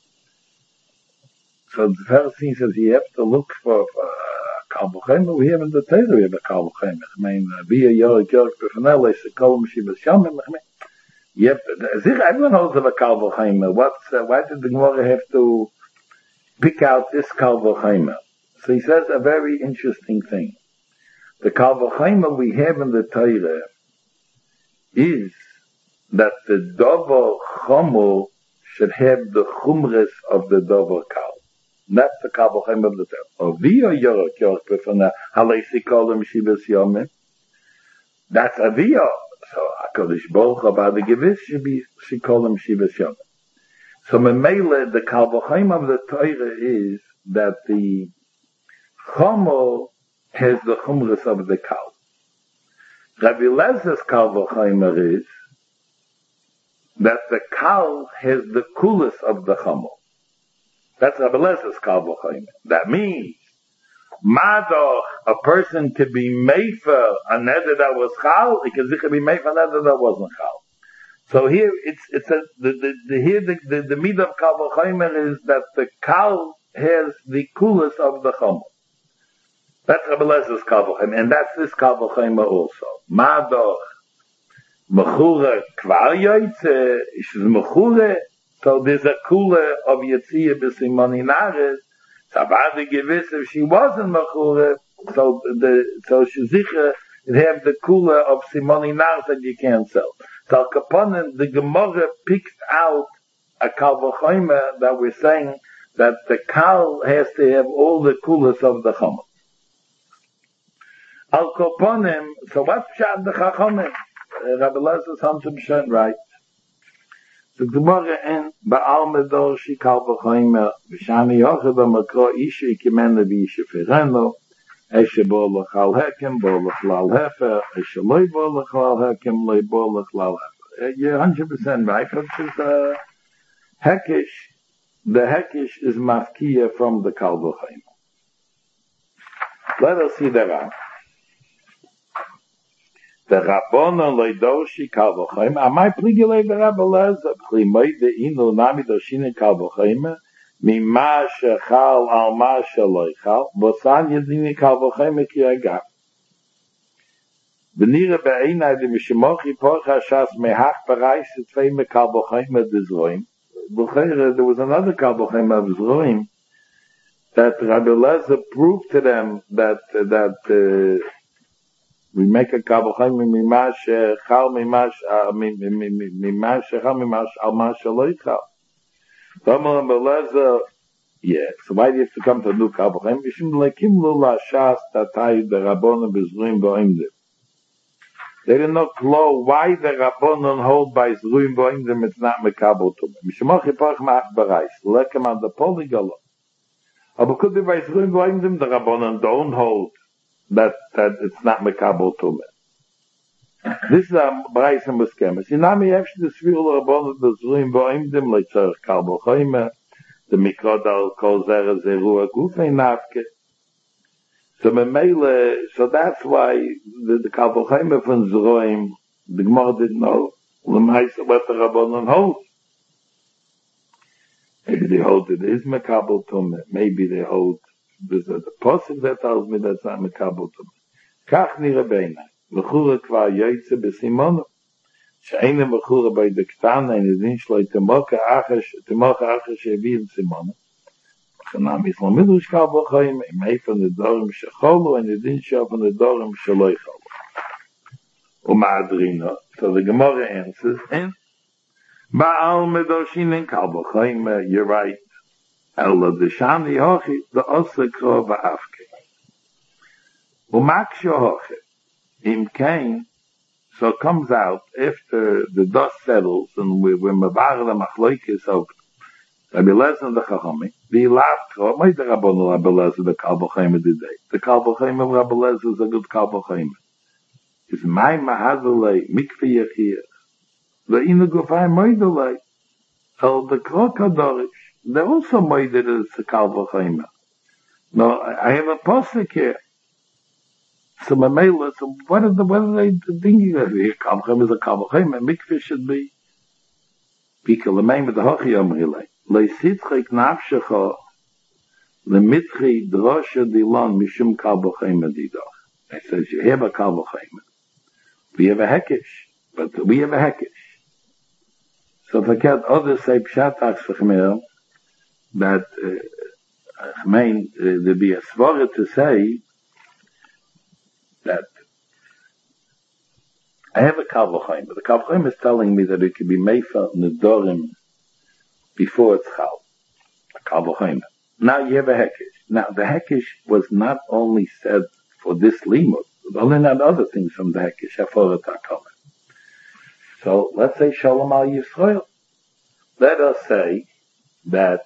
So the Tiferes Sion says, you have to look for Kal V'chomer. We have in the Torah, we have a Kal V'chomer. I mean, Via Yorik Befanel, I said, Kol Meshivas Shamim, I mean, yep, everyone knows of a Kal V'chomer. Why did the Gemara have to pick out this Kal V'chomer? So he says a very interesting thing. The Kal V'chomer we have in the Torah is that the Dover Chomer should have the Chumres of the Dover Kal. That's the Kal V'chomer of the Torah. Aviyah Yorok Yorok B'faneh Halei Kolam Shivas Yomim. That's Aviyah. So HaKadosh Baruch Hu about the Gewiss should be Shikolam Shivas Yomim. So Memele, the Kal V'chomer of the Torah is that the Chomer has the Chumras of the Kal. Rabbi Lezer's Kal V'chomer is that the Kal has the Kulas of the Chomer. That's Rabbi Lezer's Kal V'chomer. That means Madoch, a person could be Meifer, a neder that was Chal, because it could be Meifer, a neder that wasn't Chal. So here, the mid of Kal V'chomer is that the Kal has the Kulas of the Chomer. That's Rabbi Lezer's Kal V'chomer, and that's this Kal V'chomer also. Madoch, Mechure, Kvar Yoitze, is Mechure, so there's a Kula of Yetziyah B'Simoni Nares. Savadi Gewiss, if she wasn't Mechure, so she's sicher, it have the Kula of Simoni Nares that you can't sell. So Kaponen, the Gemara picked out a Kal V'chomer that we're saying that the Kal has to have all the Kulas of the Chomer. Al Kaponen, so what's Pshat the Chachamim? Rabbi Lezer's 100% right. The Gemara in Ba'al Medor she Kal V'chomer V'shani Yochel B'makro Isha Ikimena V'Isha Fireno Eshe Bo L'chal Hekem Bo L'chlal Hefer Eshe Loi Bo L'chal Hekem Loi Bo L'chlal Hefer you're 100% right, but the Hekish is mafkiya from the Kal V'chomer. Let us see the Ram. The Rabbonon Leidoshi Kal V'chomer. Amai pligilei v'Rabbi Eliezer plimoi de'inu nami doshinin Kal V'chomer mima shechal al ma shelo chal bosan yedini Kal V'chomer ki agam. Benire be'einai de mishemochi porcha shas mehach bereis tzvei me Kal V'chomer d'zroim. There was another Kal V'chomer of Zroim that Rabbi Eliezer proved to them that we make a Kal V'chomer mimash chal mimash chal mimash al mash shelo chal. Rabbi Eliezer, yeah. So why do you have to come to a new Kal V'chomer? Mishum lekim lo lashas tatay the Rabbonon b'Zruim bo'imdim. They didn't know why the Rabbonon hold by Zruim bo'imdim. It's not mekabel to me. Mishemochi porch ma'ach bereis lekem on the polygolo. But could be by Zruim bo'imdim the Rabbonon don't hold that it's not mekabel to me. This is a bereis and muskemes. Inami efsh the svil Rabbonon the Zruim bo'imdim leitzarech Kal V'chomer the mikrod al kol zera zerua gufei nafke. So that's why the Kal V'chomer from Zroim, the Gemara didn't know what the Rabbonon holds. Maybe they hold it is mekabel tumah. Maybe they hold there's a pasuk that tells me that's not mekabel tumah. Kach nira beinai v'chura kvar yoytze b'simono she'eina v'chura by the ktana and idin shloi temocha achash she'eviyim simono. Chanam Yisrael Milush Kal V'chomer, mei from the Dorim Shecholu, and the Din Shah from the Dorim Shelo Cholu. U'ma'adrino, so the Gemara answers, and Ba'al Medoshin and Kal V'chomer, you're right. Ela Deshani Hochi, the Osakro V'afke. U'maksho Hochi, Im Kain, so it comes out after the dust settles, and we're Mavar the Machloikis of Rabbi Eliezer and the Chachami, the Lavkro, my the Rabbonon Rabbi Eliezer, the Kal V'chomer today. The Kal V'chomer of Rabbi Eliezer is a good Kal V'chomer. It's my Mahadolei, Mikveh Yechiach. The Inu Gufay Moidolei, El the Krokadorish. They're also moided as the Kal V'chomer. No, I have a posik here. So my mail, so what are they thinking of here? Kal V'chomer is a Kal V'chomer. Mikveh should be Pika L'mein with the Hochi Yomrilei. Leisitchik nafshecha lemitchi drosha dilon mishum Kal V'chomer didoch. It says you have a Kal V'chomer. We have a hekish, but we have a hekish. So forget others say pshatach v'chmer that there'd be a svara to say that I have a Kal V'chomer. The Kal V'chomer is telling me that it could be meifa nedorim before it's chal, a Kal V'chomer. Now you have a hekish. Now the hekish was not only said for this limud, but only not other things from the hekish. So let's say Shalom al Yisrael. Let us say that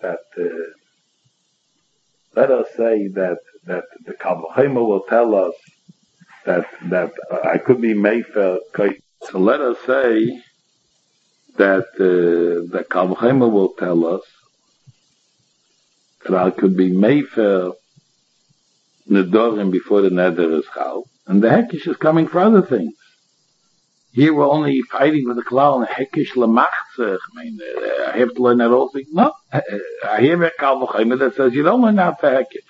the Kal V'chomer will tell us that I could be meifa. So let us say that the Kal V'chomer will tell us that I could be meifer nedorim before the neder is chal, and the hekish is coming for other things. Here we're only fighting with the klal and hekish lemachzeh. I have to learn that whole thing. No, I hear a Kal V'chomer that says you don't learn out the hekish.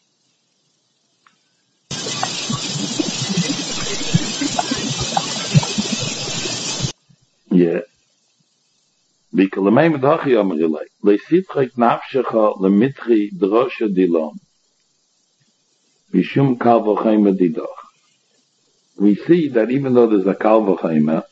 Yeah. Because the main Medachi Yomerilei, leisitchik nafshecha lemitchi drosha dilon, mishum Kal V'chomer didoch. We see that even though there's a Kal V'chomer,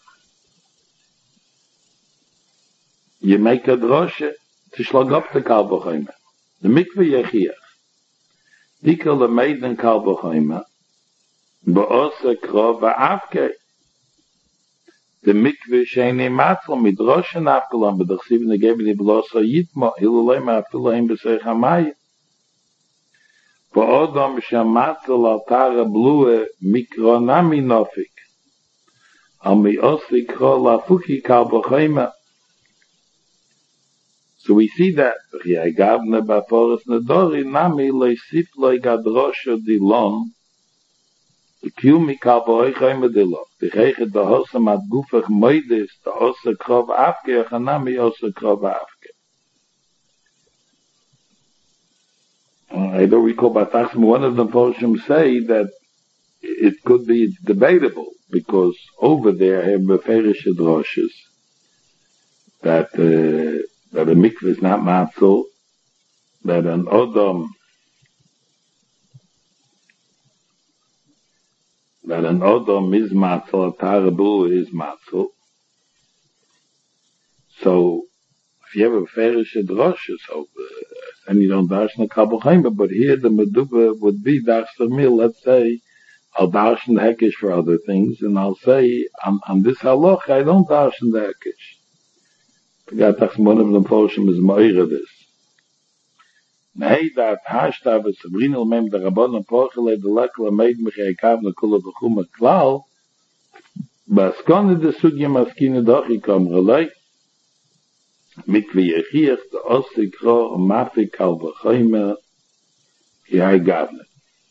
you make a drosha to shlag up the Kal V'chomer. The mikveh yechiach. Dika lemeiden Kal V'chomer, ba'osa krov va'afke. The mikveh sheini matzel midroshen afkelam b'dachsiv negebli b'losa yitma hilulei ma'afilaim b'seich hamayim. V'odom shematzel al tara blue mikronami nofik. So we see that the Kumi Kalboy Chaimadillo, the Hechet the Hosam at Gufach Moidis, the Osa Krov Afke, Hanami Osa Krov Afke. I don't recall, but one of the Foshim say that it could be debatable, because over there have Beferish Droshes, that a mikveh is not matzul, that an Odom is matzul, a tarabu is matzul. So, if you have a ferish drosha, so, and you don't darshan a kabel chayma, but here the meduba would be darshan mil, let's say, I'll darshan the hekesh for other things, and I'll say, on this halach, I don't darshan the hekesh. One of them poshim is ma'ira this. Nei dat hashtav es sabrinel mem der rabbanon pochele de lekla meid mechei kavne kula b'chuma klal, baskone de sugya maskine dochi kam relay, mikve yechiach de osikro mafi kal b'chayme yai gavne.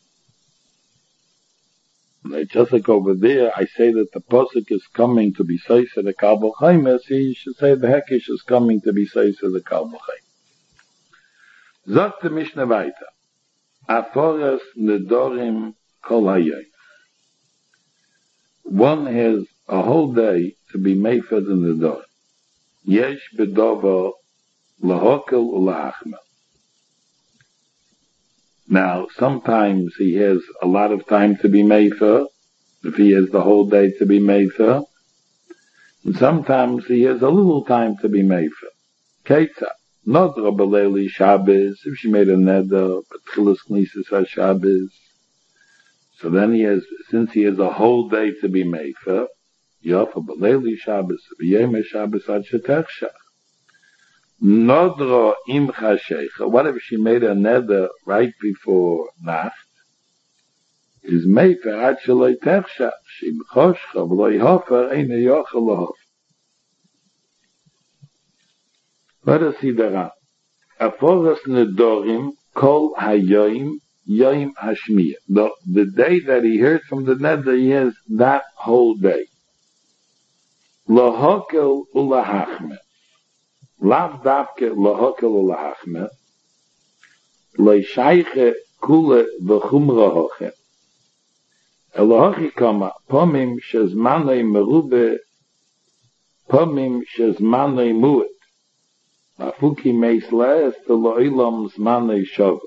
Just like over there, I say that the posuk is coming to be says to the kal b'chayme, so you should say the hekesh is coming to be says to the kal b'chayme. Sagt the Mishnah weiter. Aforas nedorim kol hayom. One has a whole day to be made for the nedorim. Yesh bedovo lahokel ulahachma. Now, sometimes he has a lot of time to be made for, if he has the whole day to be made for, and sometimes he has a little time to be made for. Ketzah. Not Rabbaleli Shabbos, if she made a neder, but Chilas Knesses HaShabbos. So then since he has a whole day to be made for, Yof Rabbaleli Shabbos, V'yem Shabbos Ad Shetechshach. Nodro Im Chashecha, what if she made a neder right before Nacht? Is made for Ad Sheloi Techshach, Shim Choshcha, V'loi Hofer, Eine Yochel Lohof. Let us see the Ran. Aforas nedorim kol hayoim yoim hashmiyah. The day that he heard from the neder, he has that whole day. Lahokel ulahachme. Lav davke lahokel ulahachme. Leishayche kule v'chumra hoche. Elohochi kama pomim shezmanei merube pomim shezmanei muet. Afuki meis lees to lo'ilam zmanei shove.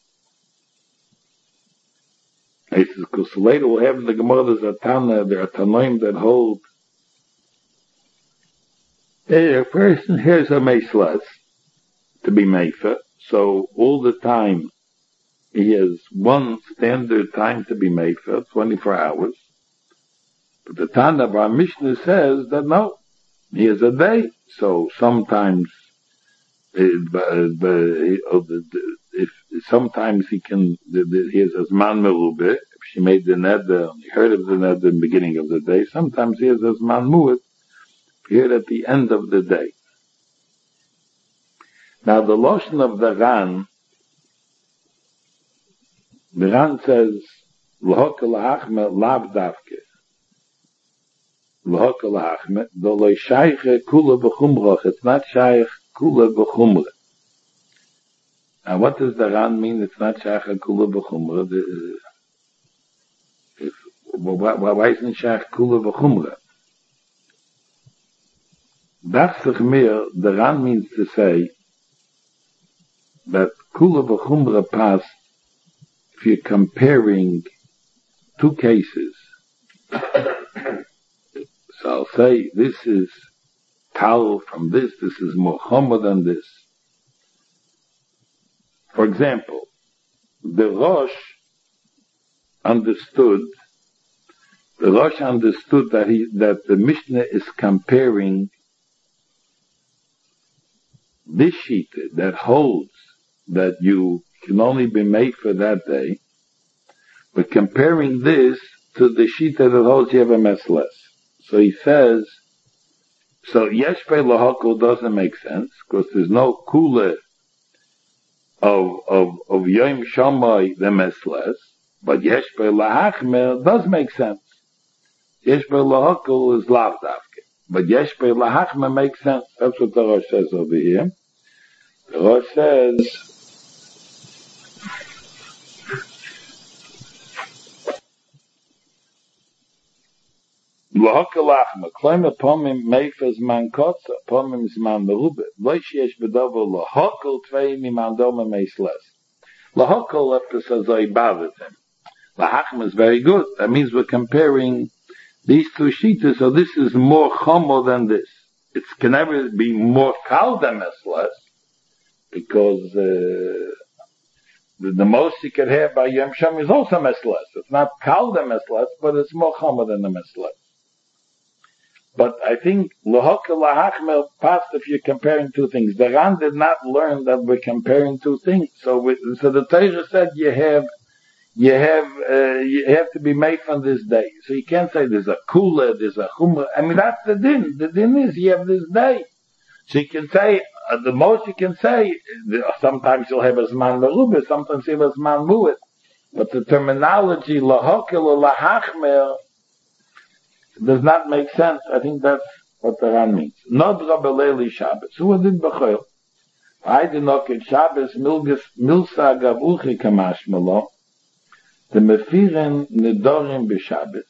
Because later we'll have the Gemara's Atana, there are Tanoim that hold. A person hears a meis lees to be meifer, so all the time he has one standard time to be meifer, 24 hours. But the Tana of our Mishnah says that no, he has a day, so sometimes if sometimes he has a zman merube, if she made the neder, he heard of the neder in the beginning of the day, sometimes he has a zman muet, here at the end of the day. Now the lotion of the Ran says, L'hokel ha'achme lav davke. L'hokel ha'achme, do lo shayche kula b'chumroch, it's not shaykh kula b'chumra. Now what does the Ran mean? It's not shaykh kula b'chumra. Why isn't shaykh kula b'chumra? Dachsich mir, the Ran means to say that kula b'chumra pas, if you're comparing two cases. So I'll say this is Tal from this is Muhammad than this. For example, the Rosh understood that the Mishnah is comparing this sheet that holds that you can only be made for that day, but comparing this to the sheet that holds you have a mess less. So he says, so Yesh Pei Lahakol doesn't make sense, because there's no kula of Yom Shammai the Mesles, but Yesh Pei Lahachmer does make sense. Yesh Pei Lahakol is Lav Davke, but Yesh Pei Lahachmer makes sense. That's what the Rosh says over here. The Rosh says, Lahakalachma, claim upon him meifas man kotza, upon him is man merube. Loish yesh bedover lahakal tvei mi man doma meisles. Lahakal after says I bothered him. Lahachma is very good. That means we're comparing these two shitas, so this is more chomo than this. It can never be more kal than mesles, because the most you could have by Yom Sham is also mesles. It's not kal than mesles, but it's more chomo than the mesles. But I think Lahaka Lahachmer passed if you're comparing two things. The Ran did not learn that we're comparing two things. So the Torah said you have to be made from this day. So you can't say there's a kula, there's a chumrah. I mean, that's the din. The din is you have this day. So you can say, the most you can say, sometimes you'll have a zman merubah, sometimes you'll have a zman mu'et. But the terminology Lahaka Lahachmer does not make sense. I think that's what the Ran means. Nodra beleili Shabbos. Who did b'choil? I did not get Shabbos milsa gavuchi kamashmelo. The mefiren nedorim b'Shabbos.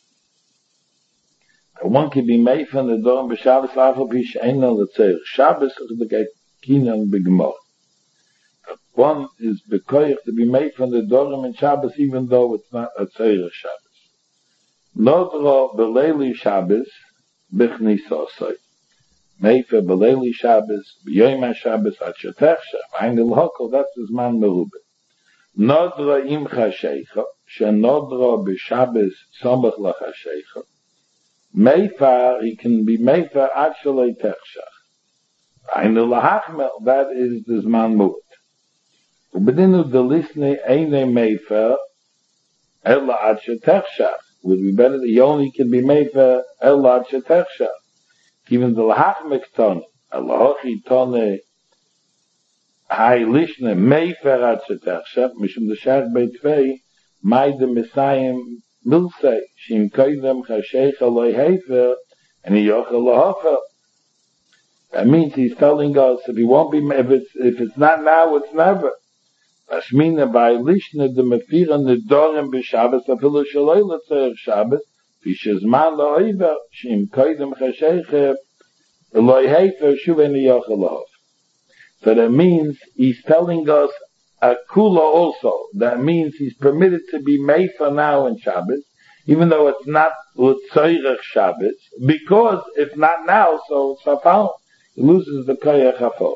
One can be made from nedorim b'Shabbos afal b'sheina l'tzeir. Shabbos is the kinan b'gemor. One is bekoich to be made from nedorim in Shabbos, even though it's not a tzeir Shabbos. Nodro beleili Shabbos bichnisosoi. Meifer beleili Shabbos b'yoyim HaShabbos atchetech shav. Ein l'hokol, that's his man merubah. Nodro imcha sheikha, shenodro b'Shabbos somach lacha sheikha. Meifer, he can be meifer actually techshach. Ein l'hachmel, that is his man merubah. Ubedinu delisne eine meifer ella atchetech shav. Would be better that he only can be made for Elad Shetechsha. Even the Lahachmek Tone, Allahochi Tone, Hai Lishne, Meiferat Shetechsha, Mishum the Shach Beitvei, Maide Messiah Milsei, Shim Koidem Chashecha Loi Hefer, and Yochel Lahofer. That means he's telling us if he won't be, if it's not now, it's never. Ashmina by Lishna the Mefiran the Dorim b'Shabbos afilu shaloi l'tzeir Shabbos v'shezman lo'oiver shim koidem chashecher lo'i hefer shuveni yochel. So that means he's telling us a kula also. That means he's permitted to be made for now in Shabbos, even though it's not l'tzeir Shabbos, because if not now, so it's hafal. He loses the koyach hafal.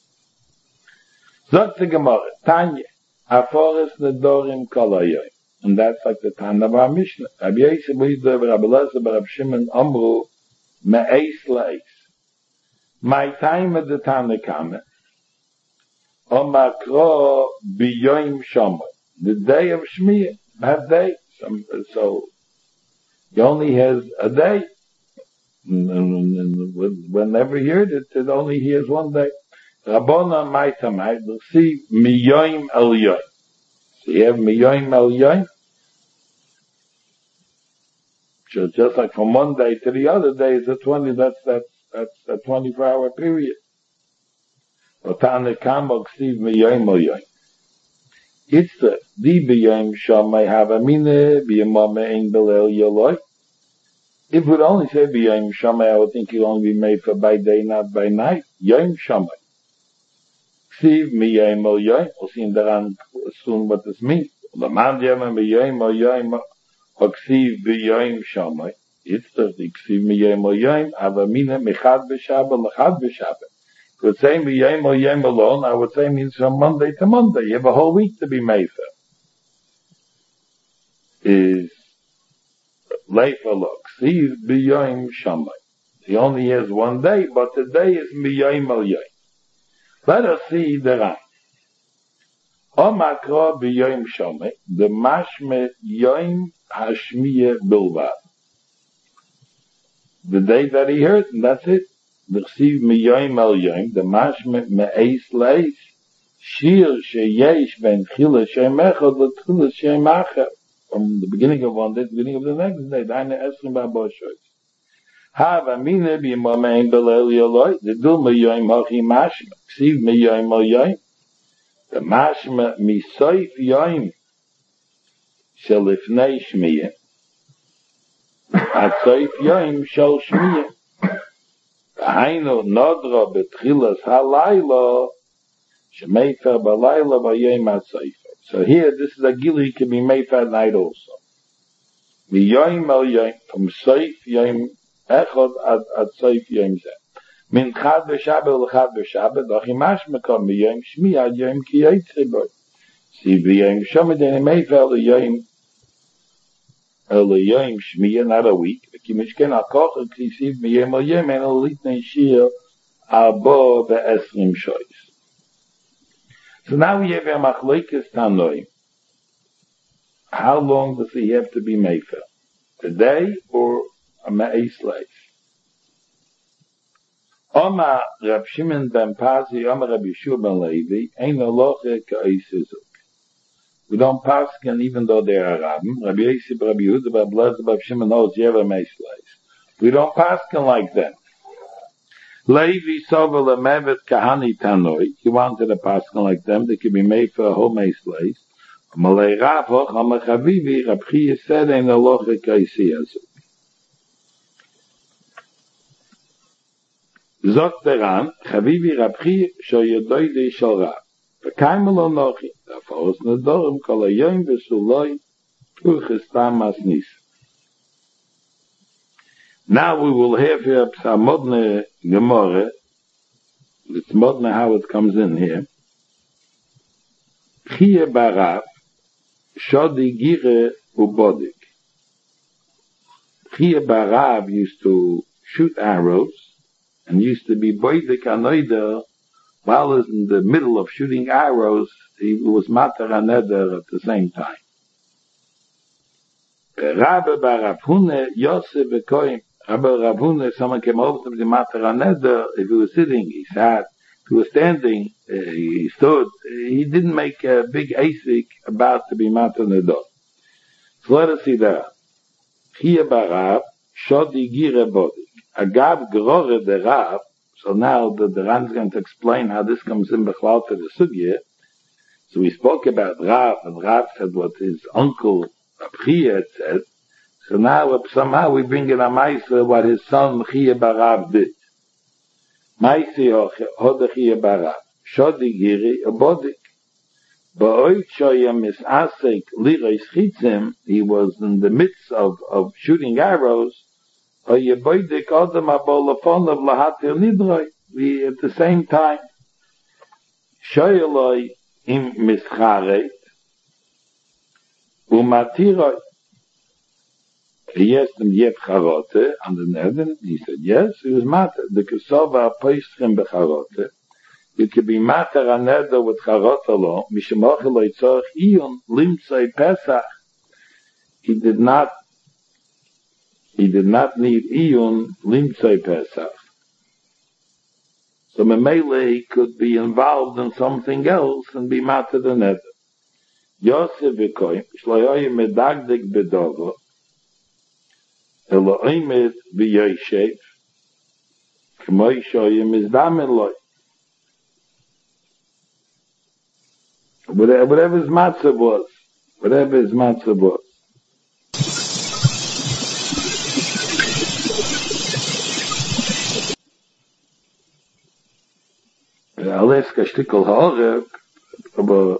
Zot the Gemara, Tanya, Aforis nedorim kolayoy. And that's like the Tana of our Mishnah. Rabbi Yosef B'Yidov, Rabbi Elazar, Rabbi Shimon, Amru, me'eis la'eis. My time at the Tana Kame, Omakro b'yoyim shomer. The day of Shmiyah, that day. So, he only has a day. Whenever he heard it, it only hears one day. Rabbona maitamai, we'll see miyoim el yoim. So you have miyoim el yoim. So just like from one day to the other day is a 20, that's a 24-hour period. Otane kamok see miyoim el yoim. It's the biyoim shamay havamine, biyamame ein belel yoloi. If we'd only say biyoim shamay, I would think it'd only be made for by day, not by night. Yoim shamay. Ksiv miyoim el yoim. We'll see in the Ran soon what this means. Laman yama miyoim el yoim, haksiv biyoim shamay. It's the ksiv miyoim el yoim, avamine mechad b'shabbat, lechad b'shabbat. If we'd say miyoim el yoim alone, I would say it means from Monday to Monday. You have a whole week to be made for. Is leifalok, ksiv biyoim shamay. He only has one day, but today is miyoim el yoim. Let us see the Ran. Omakro b'yoim shomeh, the mashme yoim hashmiye bilvad. the day that he heard, and that's it. L'chsiv miyoyim el yoyim, the mashme me'eis leis, shir sheyesh ben chila shem echad l'tchila shem achar. From the beginning of one day to the beginning of the next day, Daine Esrim Baboshois. Have amine b'momein belel yoloi, the dul miyoyim hochi mashme, l'chsiv miyoyim el yoyim, the mashme misoif yoyim, shelifnei shmiyah, at soif yoyim shel shmiyah. Hainu nodra betchilas halayla shemeifer balayla v'yom atzayfer. So here, this is a gili can be made at night also. V'yom el yom, from soif yom echad at soif yom zeh. Min chad b'shabbat l'chad b'shabbat, achimash mekom v'yom shmi ad yom ki yitzeh boy. See v'yom shomedeni meifer l'yom Eloyim Shmiya, not a week. Kimishken Akoch and Klisiv Miyem Oyem and Olitne Shir Abo Be'esrim Shois. So now we have a Machlokes Tanoim. How long does he have to be Mefer? A day or a Me'ez Leis? Oma Rab Shimon ben Pazi, Oma Rab Yeshua ben Levi, Ein Aloche Ka'isizuk. We don't pass, and even though they are Rabbim, Rabbi Yosef, Rabbi Yehuda, Rabbi Elazar, Rabbi Shimon knows Yeva Meisleis. We don't pass like them. Levi Sovel Mevet Kahani Tanoi. He wanted a pass like them. They could be made for a whole Meisleis. Malay Rav Hoch Hamachavivi Rab Chia said in the Loche Kaisiyazu. Zot Deran Chavivi Rab Chia Sho Yodoi Dei Shal Rav. V'kaimelo nochi, d'afos nedorim kol hayoyim v'suloi u'chistam masnis. Now we will have here Psamodne Gemore. It's Modne how it comes in here. Chie barav, shodi gire ubodik. Chie barav used to shoot arrows and used to be boidik anoider. While in the middle of shooting arrows, he was matar aneder at the same time. Rabbi Rav Huna Yosef v'koyim. Rabbi Rav Huna, someone came over to the matar aneder. If he was sitting, he sat. If he was standing, he stood. He didn't make a big asik about to be matar aneder. So let us see that. Chia barav shodi gira bodik. Agav grore de Rav. So now the Ran is going to explain how this comes in Bechlal to the Sugya. So we spoke about Rav, and Rav said what his uncle Chia said. So now somehow we bring in a Maisa what his son Chia Barav did. Maisi Hoda Chia Barav. Shodi Giri Abodik. Ba'oit Shoyam Misasek Lirais Chitzim. He was in the midst of shooting arrows. We at the same time, Shoyeloi im mischaret umatiroi. He asked him yet charote on the Nevin. He said yes. He was matter. The kesova poistrim becharote. You could be matter aneder with charote lo. Mishemocheloi tzorch iyun limtzoi pesach. He did not need iyun limtzoi pesach. So Memele could be involved in something else and be matter the nether. Yosef v'koyim, shloyoyim medagdik bedovo, eloimet v'yoyshev, k'moy shoyim izdamen loy. Whatever his matzah was. Alles kastikol haorek, aber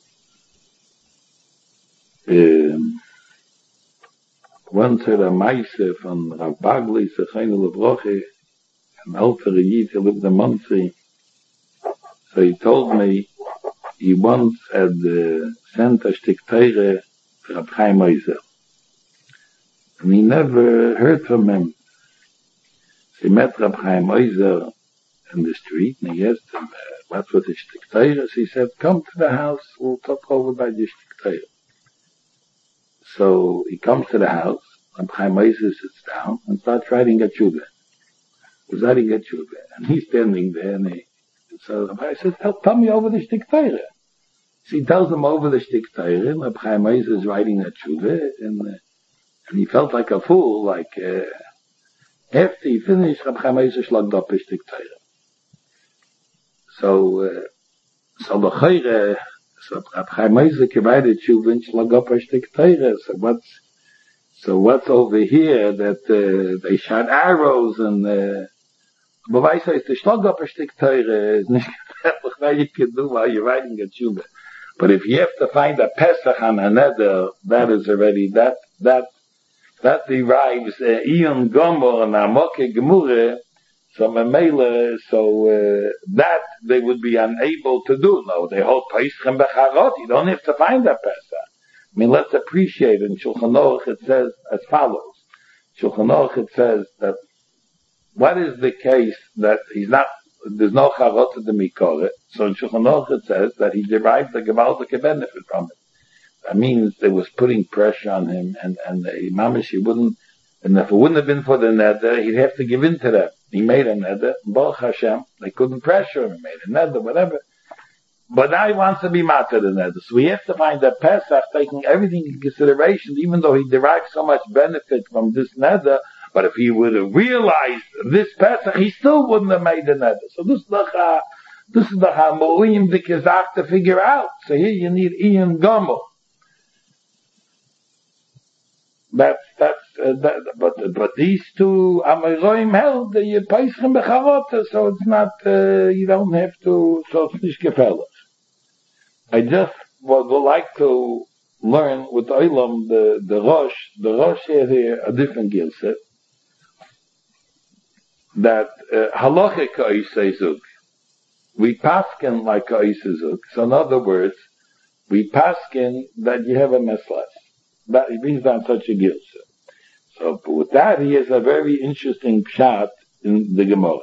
once had a Meise von Rav Bagli, Sechayne Levroche, an elder Yid, he lived in Muncie. So he told me he once had sent a shtik Teire for Rab Chaim Oizer. And he never heard from him. So he met Rab Chaim Oizer in the street, and he asked him, what's with the shtik Teire? He said, come to the house, we'll talk over by the shtik Teire. So he comes to the house, Reb Chaim Oizer sits down and starts writing a tshuva. He's writing a tshuva. And he's standing there and so Reb Chaim says, tell me over the shtik Torah. So he tells him over the shtik Torah, and Reb Chaim Oizer is writing a tshuva, and he felt like a fool, after he finished, Reb Chaim Oizer slugged up his shtik Torah. So Reb Chaim Oizer provided tshuva and slugged up his shtik Torah. So what's over here that they shot arrows and but I say the slug up a shtik Torah is not what you can do while you're writing a tshuva. But if you have to find a Pesach on a neder, that is already that derives Iyon Gomor and Amoke Gemure. So Memele, that they would be unable to do. No, they hold Pesach and Becharot. You don't have to find a Pesach. I mean, let's appreciate. In Shulchan Aruch it says as follows. Shulchan Aruch it says that what is the case that there's no charot to the mikore. So in Shulchan Aruch it says that he derived a gewaltige benefit from it. That means they was putting pressure on him, and the mamish he wouldn't, and if it wouldn't have been for the neder, he'd have to give in to that. He made a neder, Baruch Hashem, they couldn't pressure him, he made a neder, whatever. But now he wants to be matter the neder. So we have to find that Pesach taking everything in consideration, even though he derived so much benefit from this neder, but if he would have realized this Pesach, he still wouldn't have made the neder. So this is the Hamorim the Kazakh to figure out. So here you need Iyon Gomor. But these two Amorim held the Pesach and Becharot, so it's not, you don't have to, so it's nicht gefährlich. I just would like to learn with Olam, the Rosh here, a different gilset, that halachic oisezuk, we paskin like oisezuk. So in other words, we paskin that you have a meslas. That it brings down such a gilset. So with that, he has a very interesting pshat in the Gemara.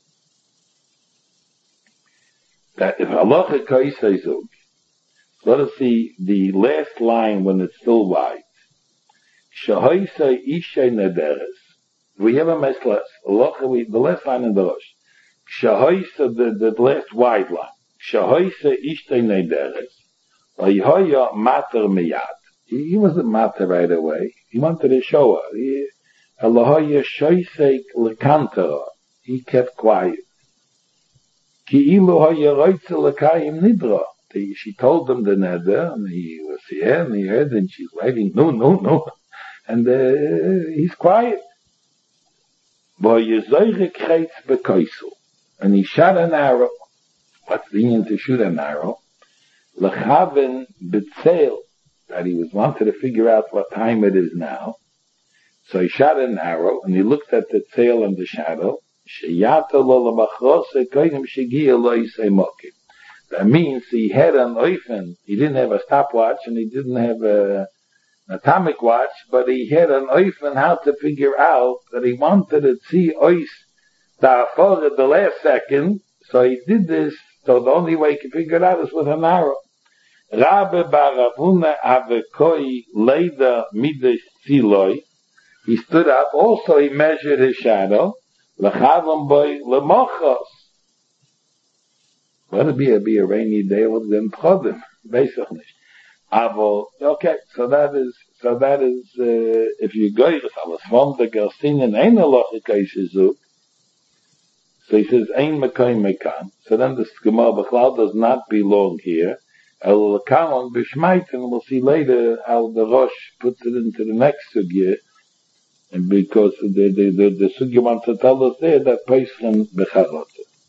That if halachic oisezuk, let us see the last line when it's still wide. Shahoisa ishay nederes. We have a meslas. The last line in the Rosh. Shahoisa, the last wide line. Shahoisa ishay nederes. Vayihoya mater miyad. He wasn't mater right away. He wanted to show her. Allahoya shoisek lekantara. He kept quiet. Ki ilu hoya roitze lekayim nidra. She told him the neder, and he was here, and he heard, and she's writing, no. And he's quiet. And he shot an arrow. What's the meaning to shoot an arrow? L'chaven b'tzeil, that he was wanted to figure out what time it is now. So he shot an arrow, and he looked at the tzeil and the shadow. That means he had an oifen. He didn't have a stopwatch and he didn't have an atomic watch, but he had an oifen how to figure out that he wanted to see ois ta'afar at the last second. So he did this. So the only way he could figure it out is with an arrow. Rabbe Baravuna Avekoi Leida Midas Siloi. He stood up. Also he measured his shadow. L'chavam boy lemochos. Let it be a rainy day with them chodim, basically. Okay, so that is if you go with alles from the Gerstinen ein halachic oisezuk, so he says ein mekoim mekan. So then the Gemara Bechlal does not belong here. El kaman b'shmait, and we'll see later how the Rosh puts it into the next sugya, and because the sugya wants to tell us there that Pesach and Becharot.